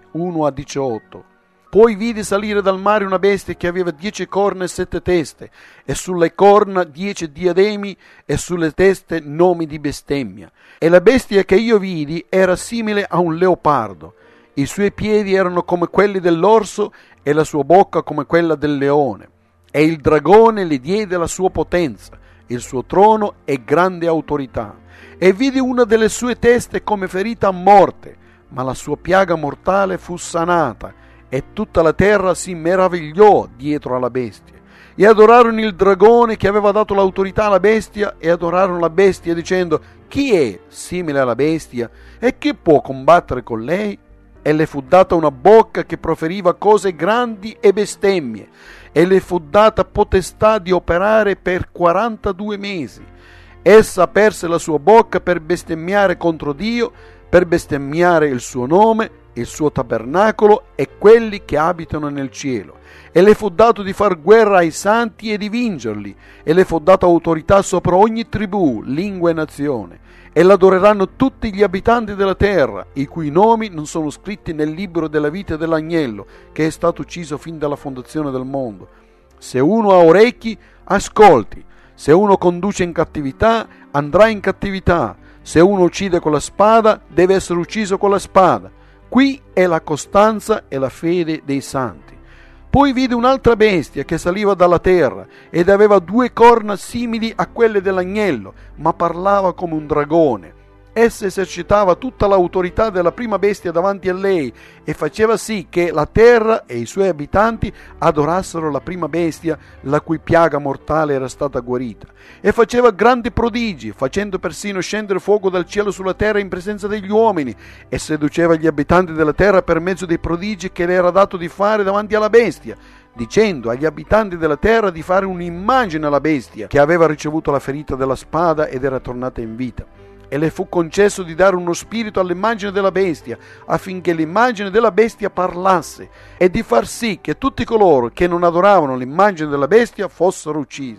1-18. Poi vidi salire dal mare una bestia che aveva 10 corna e 7 teste, e sulle corna 10 diademi, e sulle teste nomi di bestemmia. E la bestia che io vidi era simile a un leopardo. I suoi piedi erano come quelli dell'orso e la sua bocca come quella del leone. E il dragone le diede la sua potenza, il suo trono e grande autorità. E vidi una delle sue teste come ferita a morte, ma la sua piaga mortale fu sanata, e tutta la terra si meravigliò dietro alla bestia. E adorarono il dragone che aveva dato l'autorità alla bestia, e adorarono la bestia dicendo: chi è simile alla bestia e chi può combattere con lei? E le fu data una bocca che proferiva cose grandi e bestemmie, e le fu data potestà di operare per 42 mesi. Essa aperse la sua bocca per bestemmiare contro Dio, per bestemmiare il suo nome, il suo tabernacolo e quelli che abitano nel cielo. E le fu dato di far guerra ai santi e di vincerli, e le fu data autorità sopra ogni tribù, lingua e nazione. E l'adoreranno tutti gli abitanti della terra, i cui nomi non sono scritti nel libro della vita dell'agnello, che è stato ucciso fin dalla fondazione del mondo. Se uno ha orecchi, ascolti. Se uno conduce in cattività, andrà in cattività. Se uno uccide con la spada, deve essere ucciso con la spada. Qui è la costanza e la fede dei santi. Poi vide un'altra bestia che saliva dalla terra ed aveva 2 corna simili a quelle dell'agnello, ma parlava come un dragone. Essa esercitava tutta l'autorità della prima bestia davanti a lei e faceva sì che la terra e i suoi abitanti adorassero la prima bestia, la cui piaga mortale era stata guarita. E faceva grandi prodigi, facendo persino scendere fuoco dal cielo sulla terra in presenza degli uomini, e seduceva gli abitanti della terra per mezzo dei prodigi che le era dato di fare davanti alla bestia, dicendo agli abitanti della terra di fare un'immagine alla bestia, che aveva ricevuto la ferita della spada ed era tornata in vita. E le fu concesso di dare uno spirito all'immagine della bestia, affinché l'immagine della bestia parlasse, e di far sì che tutti coloro che non adoravano l'immagine della bestia fossero uccisi.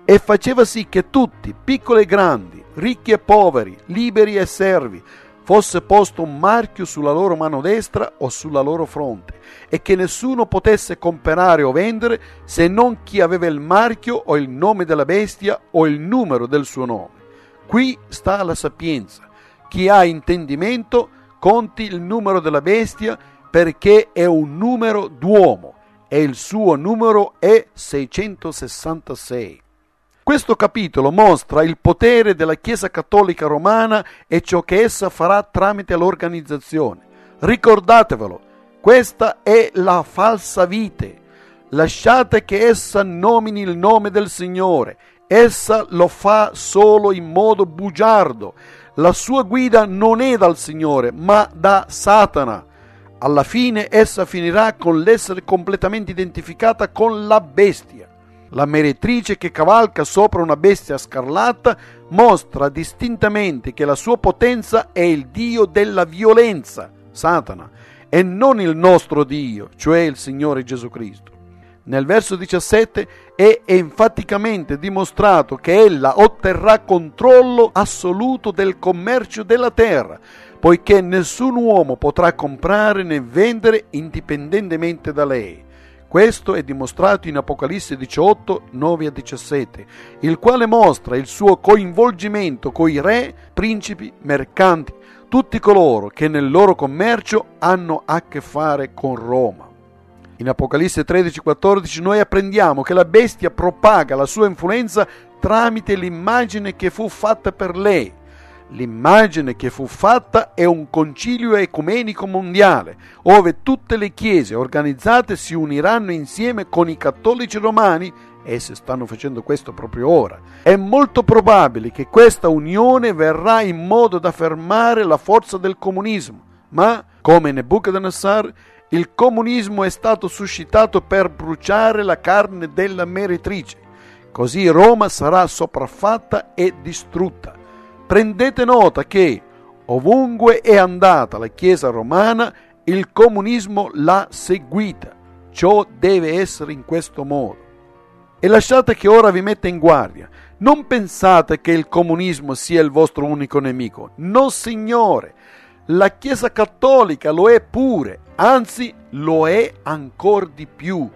e faceva sì che tutti, piccoli e grandi, ricchi e poveri, liberi e servi, fosse posto un marchio sulla loro mano destra o sulla loro fronte, e che nessuno potesse comprare o vendere se non chi aveva il marchio o il nome della bestia o il numero del suo nome. Qui sta la sapienza. Chi ha intendimento conti il numero della bestia, perché è un numero d'uomo e il suo numero è 666. Questo capitolo mostra il potere della Chiesa Cattolica Romana e ciò che essa farà tramite l'organizzazione. Ricordatevelo, questa è la falsa vite. Lasciate che essa nomini il nome del Signore. Essa lo fa solo in modo bugiardo. La sua guida non è dal Signore, ma da Satana. Alla fine essa finirà con l'essere completamente identificata con la bestia. La meretrice che cavalca sopra una bestia scarlatta mostra distintamente che la sua potenza è il Dio della violenza, Satana, e non il nostro Dio, cioè il Signore Gesù Cristo. Nel verso 17 è enfaticamente dimostrato che ella otterrà controllo assoluto del commercio della terra, poiché nessun uomo potrà comprare né vendere indipendentemente da lei. Questo è dimostrato in Apocalisse 18, 9 a 17, il quale mostra il suo coinvolgimento coi re, principi, mercanti, tutti coloro che nel loro commercio hanno a che fare con Roma. In Apocalisse 13, 14 noi apprendiamo che la bestia propaga la sua influenza tramite l'immagine che fu fatta per lei. L'immagine che fu fatta è un concilio ecumenico mondiale, ove tutte le chiese organizzate si uniranno insieme con i cattolici romani. Esse stanno facendo questo proprio ora. È molto probabile che questa unione verrà in modo da fermare la forza del comunismo, ma, come Nebuchadnezzar, il comunismo è stato suscitato per bruciare la carne della meretrice. Così Roma sarà sopraffatta e distrutta. Prendete nota che, ovunque è andata la Chiesa romana, il comunismo l'ha seguita. Ciò deve essere in questo modo. E lasciate che ora vi metta in guardia. Non pensate che il comunismo sia il vostro unico nemico. No, signore. La Chiesa Cattolica lo è pure, anzi lo è ancora di più.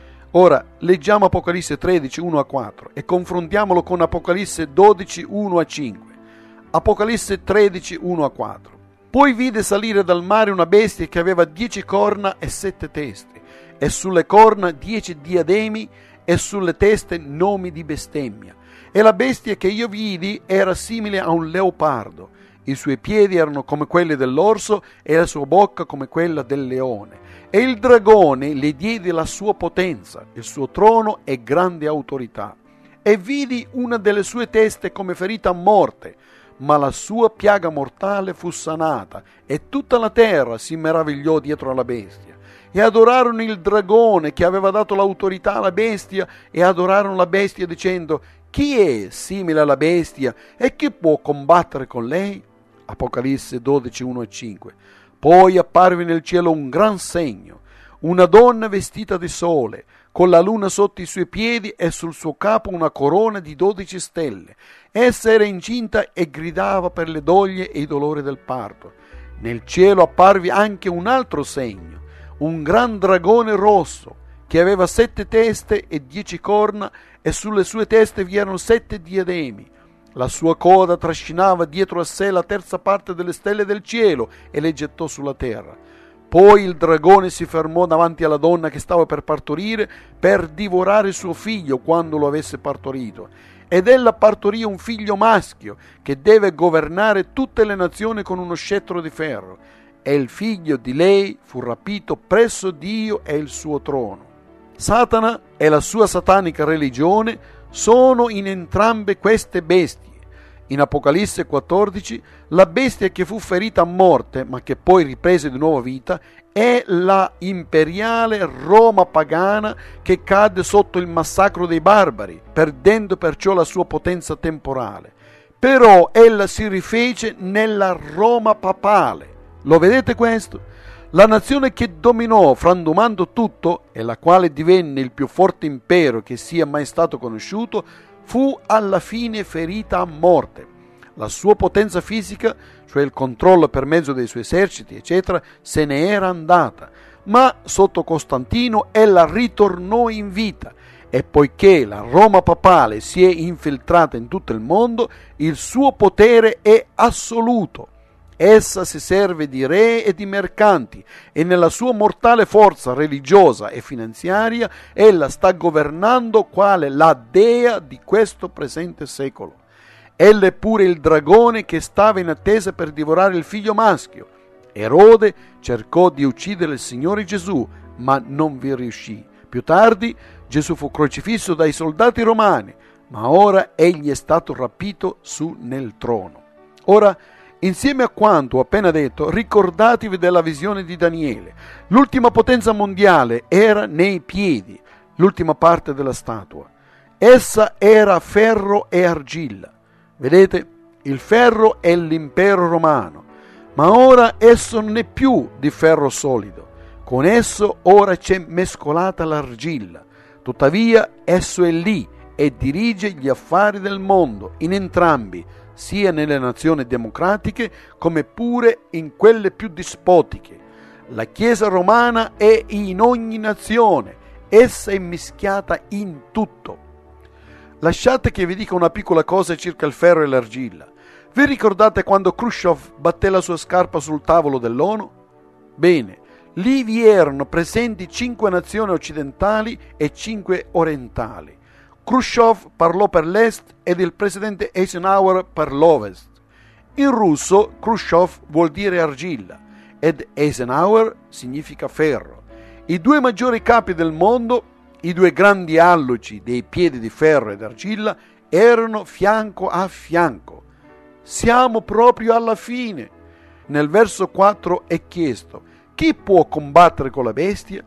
Ora leggiamo Apocalisse 13, 1 a 4 e confrontiamolo con Apocalisse 12, 1 a 5. Apocalisse 13, 1 a 4. Poi vide salire dal mare una bestia che aveva 10 corna e 7 teste, e sulle corna 10 diademi, e sulle teste nomi di bestemmia. E la bestia che io vidi era simile a un leopardo. I suoi piedi erano come quelli dell'orso e la sua bocca come quella del leone. E il dragone le diede la sua potenza, il suo trono e grande autorità. E vidi una delle sue teste come ferita a morte, ma la sua piaga mortale fu sanata, e tutta la terra si meravigliò dietro alla bestia. E adorarono il dragone che aveva dato l'autorità alla bestia, e adorarono la bestia dicendo: chi è simile alla bestia e chi può combattere con lei? Apocalisse 12, 1 e 5. Poi apparve nel cielo un gran segno, una donna vestita di sole, con la luna sotto i suoi piedi e sul suo capo una corona di 12 stelle. Essa era incinta e gridava per le doglie e i dolori del parto. Nel cielo apparve anche un altro segno, un gran dragone rosso, che aveva 7 teste e 10 corna, e sulle sue teste vi erano 7 diademi. La sua coda trascinava dietro a sé la terza parte delle stelle del cielo e le gettò sulla terra. Poi il dragone si fermò davanti alla donna che stava per partorire, per divorare suo figlio quando lo avesse partorito. Ed ella partorì un figlio maschio che deve governare tutte le nazioni con uno scettro di ferro. E il figlio di lei fu rapito presso Dio e il suo trono. Satana e la sua satanica religione sono in entrambe queste bestie. In Apocalisse 14, la bestia che fu ferita a morte, ma che poi riprese di nuovo vita, è la imperiale Roma pagana che cadde sotto il massacro dei barbari, perdendo perciò la sua potenza temporale. Però ella si rifece nella Roma papale. Lo vedete questo? La nazione che dominò frantumando tutto, e la quale divenne il più forte impero che sia mai stato conosciuto, fu alla fine ferita a morte. La sua potenza fisica, cioè il controllo per mezzo dei suoi eserciti, eccetera, se ne era andata, ma sotto Costantino ella ritornò in vita, e poiché la Roma papale si è infiltrata in tutto il mondo, il suo potere è assoluto. Essa si serve di re e di mercanti, e nella sua mortale forza religiosa e finanziaria ella sta governando quale la dea di questo presente secolo. Ella è pure il dragone che stava in attesa per divorare il figlio maschio. Erode cercò di uccidere il Signore Gesù, ma non vi riuscì. Più tardi Gesù fu crocifisso dai soldati romani, ma ora egli è stato rapito su nel trono. Ora, insieme a quanto ho appena detto, ricordatevi della visione di Daniele. L'ultima potenza mondiale era nei piedi, l'ultima parte della statua. Essa era ferro e argilla. Vedete, il ferro è l'impero romano, ma ora esso non è più di ferro solido. Con esso ora c'è mescolata l'argilla. Tuttavia esso è lì e dirige gli affari del mondo in entrambi, sia nelle nazioni democratiche come pure in quelle più dispotiche. La Chiesa romana è in ogni nazione, essa è mischiata in tutto. Lasciate che vi dica una piccola cosa circa il ferro e l'argilla. Vi ricordate quando Khrushchev batté la sua scarpa sul tavolo dell'ONU? Bene, lì vi erano presenti 5 nazioni occidentali e 5 orientali. Khrushchev parlò per l'Est ed il presidente Eisenhower per l'Ovest. In russo Khrushchev vuol dire argilla ed Eisenhower significa ferro. I 2 maggiori capi del mondo, i 2 grandi alluci dei piedi di ferro ed argilla, erano fianco a fianco. Siamo proprio alla fine. Nel verso 4 è chiesto: chi può combattere con la bestia?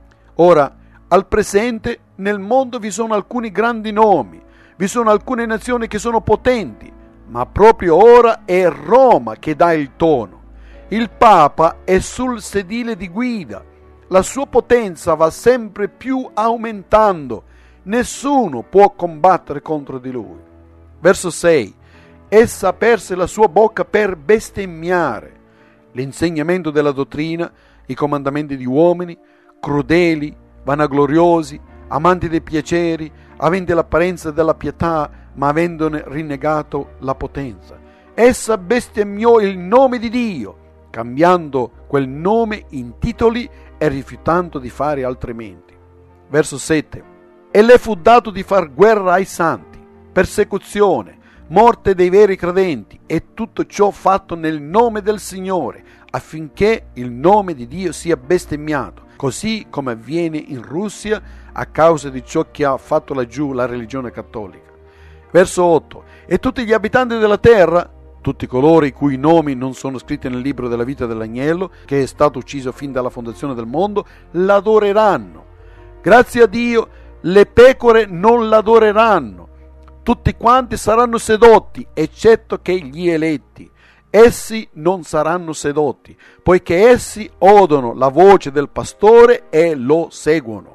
Ora, al presente nel mondo vi sono alcuni grandi nomi, vi sono alcune nazioni che sono potenti, ma proprio ora è Roma che dà il tono. Il Papa è sul sedile di guida, la sua potenza va sempre più aumentando, nessuno può combattere contro di lui. Verso 6. Essa aperse la sua bocca per bestemmiare. L'insegnamento della dottrina, i comandamenti di uomini, crudeli, vanagloriosi, amanti dei piaceri, aventi l'apparenza della pietà, ma avendone rinnegato la potenza. Essa bestemmiò il nome di Dio, cambiando quel nome in titoli e rifiutando di fare altrimenti. Verso 7. E le fu dato di far guerra ai santi, persecuzione, morte dei veri credenti, e tutto ciò fatto nel nome del Signore, affinché il nome di Dio sia bestemmiato, così come avviene in Russia a causa di ciò che ha fatto laggiù la religione cattolica. Verso 8. E tutti gli abitanti della terra, tutti coloro i cui nomi non sono scritti nel libro della vita dell'agnello, che è stato ucciso fin dalla fondazione del mondo, l'adoreranno. Grazie a Dio, le pecore non l'adoreranno. Tutti quanti saranno sedotti, eccetto che gli eletti. Essi non saranno sedotti, poiché essi odono la voce del pastore e lo seguono.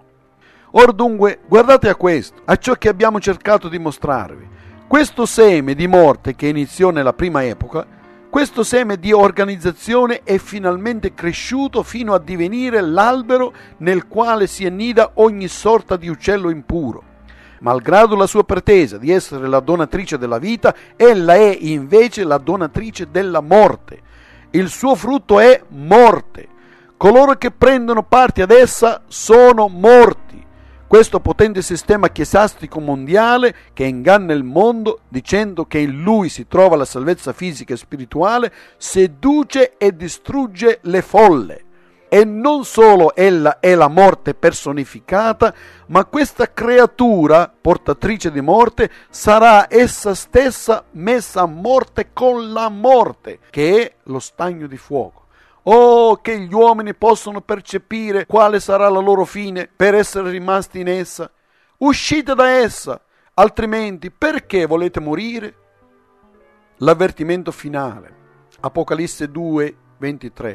Or dunque, guardate a questo, a ciò che abbiamo cercato di mostrarvi. Questo seme di morte che iniziò nella prima epoca, questo seme di organizzazione è finalmente cresciuto fino a divenire l'albero nel quale si annida ogni sorta di uccello impuro. Malgrado la sua pretesa di essere la donatrice della vita, ella è invece la donatrice della morte. Il suo frutto è morte. Coloro che prendono parte ad essa sono morti. Questo potente sistema chiesiastico mondiale che inganna il mondo dicendo che in lui si trova la salvezza fisica e spirituale seduce e distrugge le folle. E non solo ella è la morte personificata, ma questa creatura, portatrice di morte, sarà essa stessa messa a morte con la morte, che è lo stagno di fuoco. Oh, che gli uomini possono percepire quale sarà la loro fine per essere rimasti in essa. Uscite da essa, altrimenti perché volete morire? L'avvertimento finale. Apocalisse 2, 23.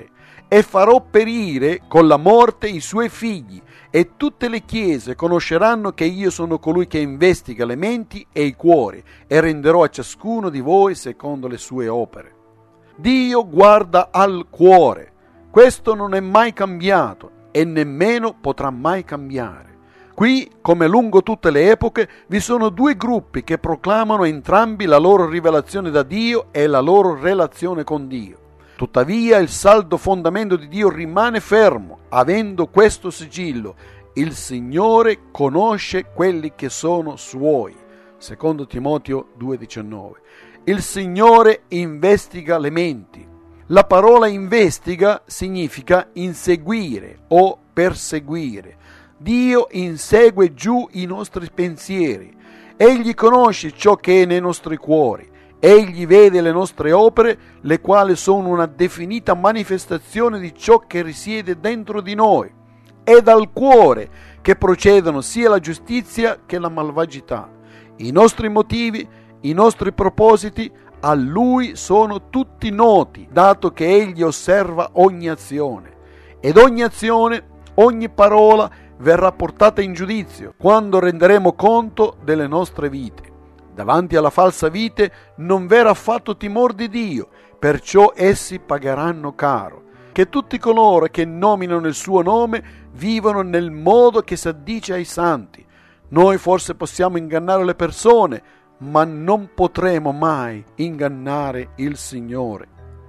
e farò perire con la morte i suoi figli, e tutte le chiese conosceranno che io sono colui che investiga le menti e i cuori, e renderò a ciascuno di voi secondo le sue opere. Dio guarda al cuore. Questo non è mai cambiato e nemmeno potrà mai cambiare. Qui, come lungo tutte le epoche, vi sono due gruppi che proclamano entrambi la loro rivelazione da Dio e la loro relazione con Dio. Tuttavia il saldo fondamento di Dio rimane fermo, avendo questo sigillo: il Signore conosce quelli che sono suoi. Secondo Timoteo 2,19. Il Signore investiga le menti. La parola investiga significa inseguire o perseguire. Dio insegue giù i nostri pensieri. Egli conosce ciò che è nei nostri cuori. Egli vede le nostre opere, le quali sono una definita manifestazione di ciò che risiede dentro di noi. È dal cuore che procedono sia la giustizia che la malvagità. I nostri motivi, i nostri propositi, a Lui sono tutti noti, dato che Egli osserva ogni azione. Ed ogni azione, ogni parola verrà portata in giudizio quando renderemo conto delle nostre vite. Davanti alla falsa vite non v'era affatto timor di Dio, perciò essi pagheranno caro. Che tutti coloro che nominano il suo nome vivano nel modo che si addice ai santi. Noi forse possiamo ingannare le persone, ma non potremo mai ingannare il Signore.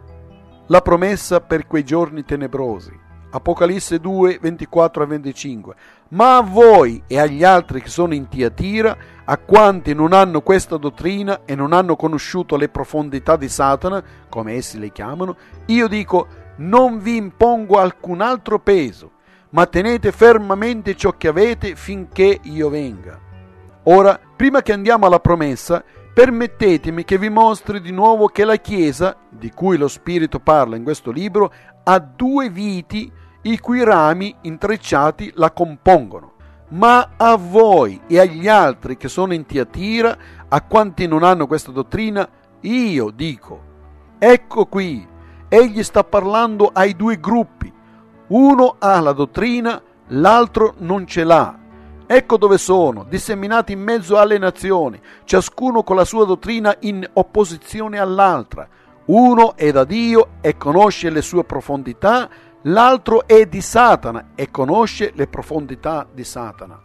La promessa per quei giorni tenebrosi. Apocalisse 2, 24-25. Ma a voi e agli altri che sono in Tiatira, a quanti non hanno questa dottrina e non hanno conosciuto le profondità di Satana, come essi le chiamano, io dico: non vi impongo alcun altro peso, ma tenete fermamente ciò che avete finché io venga. Ora, prima che andiamo alla promessa, permettetemi che vi mostri di nuovo che la Chiesa, di cui lo Spirito parla in questo libro, ha due viti i cui rami intrecciati la compongono. Ma a voi e agli altri che sono in Tiatira, a quanti non hanno questa dottrina, io dico: ecco qui, egli sta parlando ai due gruppi. Uno ha la dottrina, l'altro non ce l'ha. Ecco dove sono, disseminati in mezzo alle nazioni, ciascuno con la sua dottrina in opposizione all'altra. Uno è da Dio e conosce le sue profondità, l'altro è di Satana e conosce le profondità di Satana.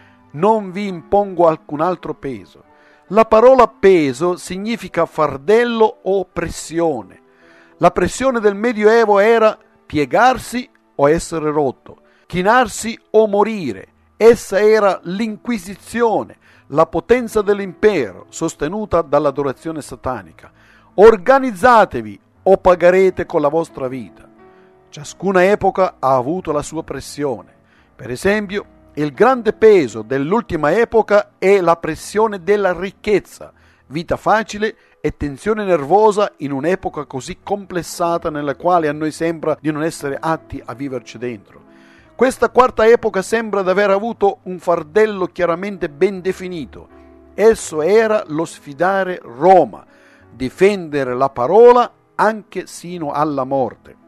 Non vi impongo alcun altro peso. La parola peso significa fardello o pressione. La pressione del Medioevo era piegarsi o essere rotto, chinarsi o morire. Essa era l'Inquisizione, la potenza dell'impero sostenuta dall'adorazione satanica. Organizzatevi o pagherete con la vostra vita. Ciascuna epoca ha avuto la sua pressione. Per esempio, il grande peso dell'ultima epoca è la pressione della ricchezza, vita facile e tensione nervosa in un'epoca così complessata nella quale a noi sembra di non essere atti a viverci dentro. Questa quarta epoca sembra di aver avuto un fardello chiaramente ben definito. Esso era lo sfidare Roma, difendere la parola anche sino alla morte.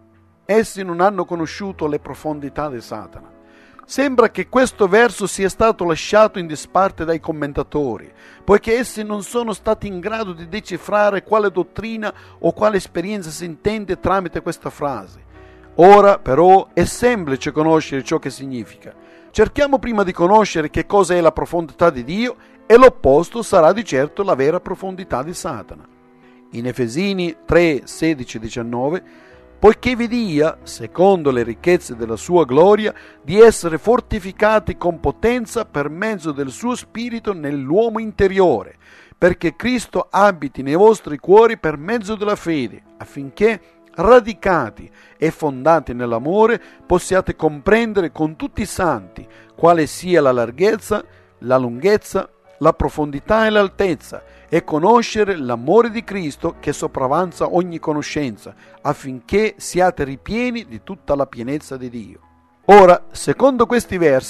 Essi non hanno conosciuto le profondità di Satana. Sembra che questo verso sia stato lasciato in disparte dai commentatori, poiché essi non sono stati in grado di decifrare quale dottrina o quale esperienza si intende tramite questa frase. Ora, però, è semplice conoscere ciò che significa. Cerchiamo prima di conoscere che cosa è la profondità di Dio e l'opposto sarà di certo la vera profondità di Satana. In Efesini 3, 16, 19, poiché vi dia, secondo le ricchezze della sua gloria, di essere fortificati con potenza per mezzo del suo Spirito nell'uomo interiore, perché Cristo abiti nei vostri cuori per mezzo della fede, affinché, radicati e fondati nell'amore, possiate comprendere con tutti i santi quale sia la larghezza, la lunghezza, la profondità e l'altezza, e conoscere l'amore di Cristo che sopravanza ogni conoscenza, affinché siate ripieni di tutta la pienezza di Dio. Ora, secondo questi versi,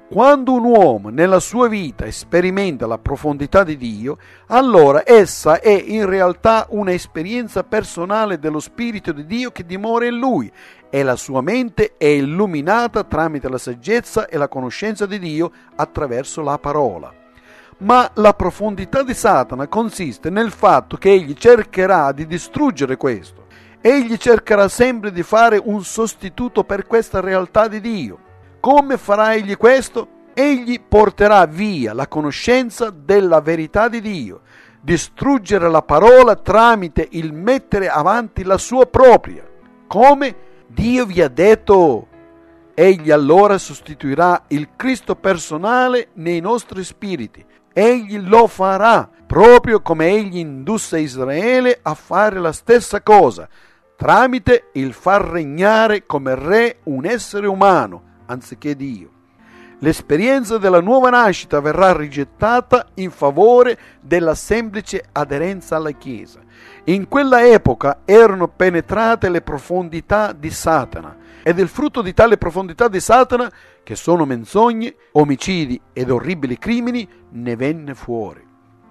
Quando un uomo nella sua vita sperimenta la profondità di Dio, allora essa è in realtà un'esperienza personale dello Spirito di Dio che dimora in lui e la sua mente è illuminata tramite la saggezza e la conoscenza di Dio attraverso la parola. Ma la profondità di Satana consiste nel fatto che egli cercherà di distruggere questo. Egli cercherà sempre di fare un sostituto per questa realtà di Dio. Come farà egli questo? Egli porterà via la conoscenza della verità di Dio, distruggere la parola tramite il mettere avanti la sua propria. Come Dio vi ha detto, egli allora sostituirà il Cristo personale nei nostri spiriti. Egli lo farà, proprio come egli indusse Israele a fare la stessa cosa, tramite il far regnare come re un essere umano, anziché Dio. L'esperienza della nuova nascita verrà rigettata in favore della semplice aderenza alla Chiesa. In quella epoca erano penetrate le profondità di Satana ed il frutto di tale profondità di Satana, che sono menzogne, omicidi ed orribili crimini, ne venne fuori.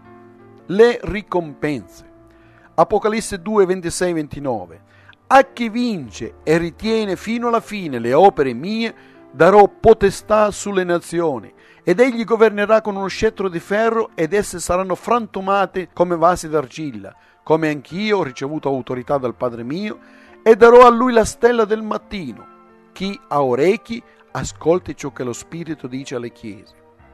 Le ricompense. Apocalisse 2, 26, 29. A chi vince e ritiene fino alla fine le opere mie, darò potestà sulle nazioni, ed egli governerà con uno scettro di ferro, ed esse saranno frantumate come vasi d'argilla, come anch'io ho ricevuto autorità dal Padre mio, e darò a lui la stella del mattino. Chi ha orecchi, ascolti ciò che lo Spirito dice alle chiese.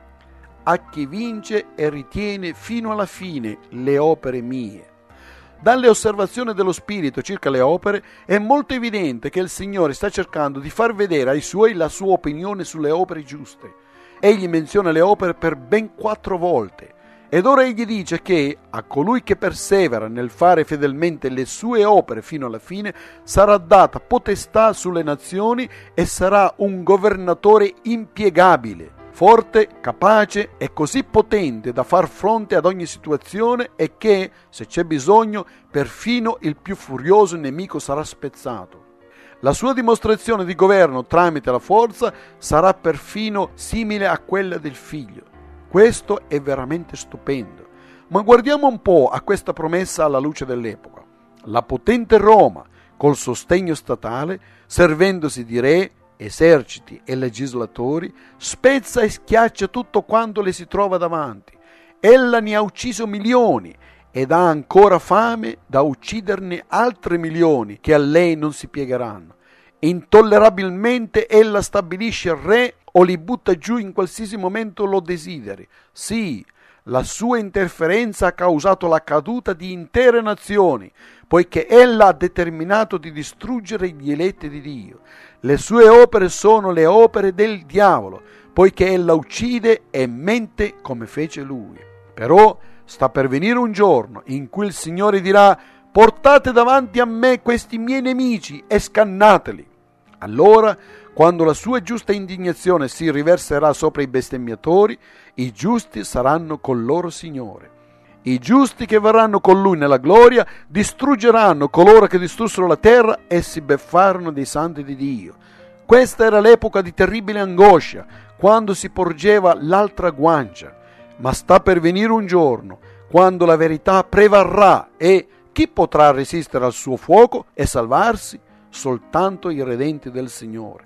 A chi vince e ritiene fino alla fine le opere mie. Dalle osservazioni dello Spirito circa le opere è molto evidente che il Signore sta cercando di far vedere ai suoi la sua opinione sulle opere giuste. Egli menziona le opere per ben 4 volte ed ora egli dice che a colui che persevera nel fare fedelmente le sue opere fino alla fine sarà data potestà sulle nazioni e sarà un governatore impiegabile, forte, capace e così potente da far fronte ad ogni situazione e che, se c'è bisogno, perfino il più furioso nemico sarà spezzato. La sua dimostrazione di governo tramite la forza sarà perfino simile a quella del figlio. Questo è veramente stupendo. Ma guardiamo un po' a questa promessa alla luce dell'epoca. La potente Roma, col sostegno statale, servendosi di re, eserciti e legislatori, spezza e schiaccia tutto quanto le si trova davanti. Ella ne ha ucciso milioni ed ha ancora fame da ucciderne altri milioni che a lei non si piegheranno. Intollerabilmente ella stabilisce il re o li butta giù in qualsiasi momento lo desideri. Sì, la sua interferenza ha causato la caduta di intere nazioni, poiché ella ha determinato di distruggere gli eletti di Dio. Le sue opere sono le opere del diavolo, poiché ella uccide e mente come fece lui. Però sta per venire un giorno in cui il Signore dirà: portate davanti a me questi miei nemici e scannateli. Allora, quando la sua giusta indignazione si riverserà sopra i bestemmiatori, i giusti saranno col loro Signore. I giusti che verranno con lui nella gloria distruggeranno coloro che distrussero la terra e si beffarono dei santi di Dio. Questa era l'epoca di terribile angoscia, quando si porgeva l'altra guancia. Ma sta per venire un giorno, quando la verità prevarrà e chi potrà resistere al suo fuoco e salvarsi? Soltanto i redenti del Signore.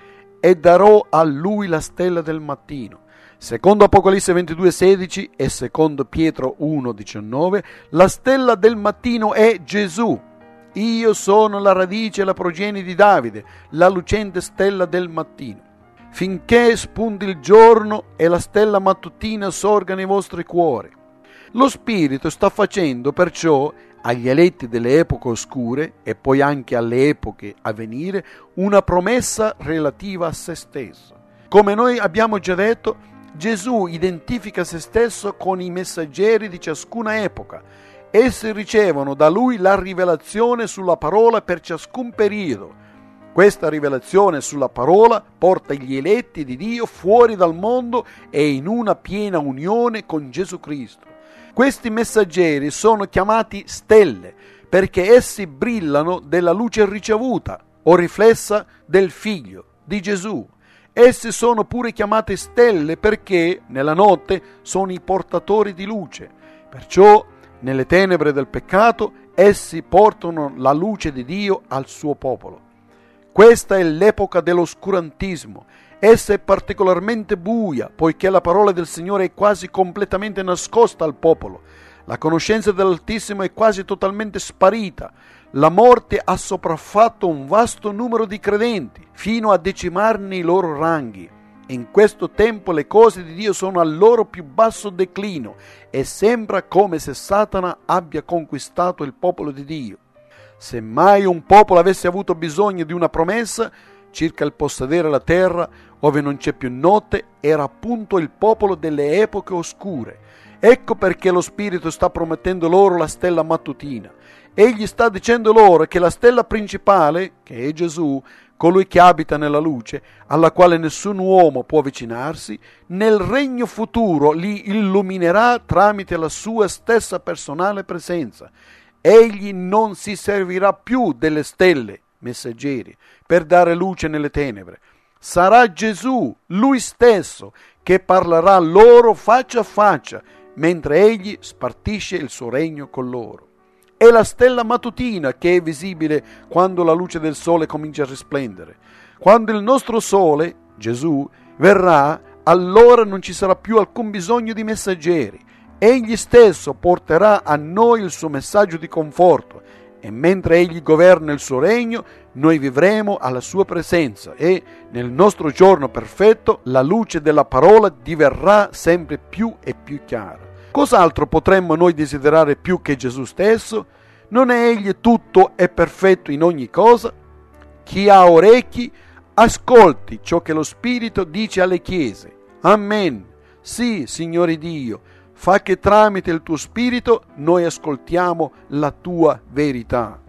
E darò a lui la stella del mattino. Secondo Apocalisse 22,16 e secondo Pietro 1,19, la stella del mattino è Gesù. Io sono la radice e la progenie di Davide, la lucente stella del mattino. Finché spunti il giorno e la stella mattutina sorga nei vostri cuori. Lo Spirito sta facendo perciò agli eletti delle epoche oscure e poi anche alle epoche a venire una promessa relativa a se stesso. Come noi abbiamo già detto, Gesù identifica se stesso con i messaggeri di ciascuna epoca. Essi ricevono da lui la rivelazione sulla parola per ciascun periodo. Questa rivelazione sulla parola porta gli eletti di Dio fuori dal mondo e in una piena unione con Gesù Cristo. Questi messaggeri sono chiamati stelle perché essi brillano della luce ricevuta o riflessa del Figlio, di Gesù. Esse sono pure chiamate stelle perché nella notte sono i portatori di luce. Perciò nelle tenebre del peccato essi portano la luce di Dio al suo popolo. Questa è l'epoca dell'oscurantismo. Essa è particolarmente buia, poiché la parola del Signore è quasi completamente nascosta al popolo. La conoscenza dell'Altissimo è quasi totalmente sparita. La morte ha sopraffatto un vasto numero di credenti, fino a decimarne i loro ranghi. In questo tempo le cose di Dio sono al loro più basso declino e sembra come se Satana abbia conquistato il popolo di Dio. Se mai un popolo avesse avuto bisogno di una promessa circa il possedere la terra, ove non c'è più notte, era appunto il popolo delle epoche oscure. Ecco perché lo Spirito sta promettendo loro la stella mattutina. Egli sta dicendo loro che la stella principale, che è Gesù, colui che abita nella luce, alla quale nessun uomo può avvicinarsi, nel regno futuro li illuminerà tramite la sua stessa personale presenza. Egli non si servirà più delle stelle, messaggeri, per dare luce nelle tenebre. Sarà Gesù, lui stesso, che parlerà loro faccia a faccia, mentre egli spartisce il suo regno con loro. È la stella mattutina che è visibile quando la luce del sole comincia a risplendere. Quando il nostro sole, Gesù, verrà, allora non ci sarà più alcun bisogno di messaggeri. Egli stesso porterà a noi il suo messaggio di conforto e mentre egli governa il suo regno, noi vivremo alla sua presenza e nel nostro giorno perfetto la luce della parola diverrà sempre più e più chiara. Cos'altro potremmo noi desiderare più che Gesù stesso? Non è egli tutto e perfetto in ogni cosa? Chi ha orecchi, ascolti ciò che lo Spirito dice alle chiese. Amen. Sì, Signore Dio, fa che tramite il tuo Spirito noi ascoltiamo la tua verità.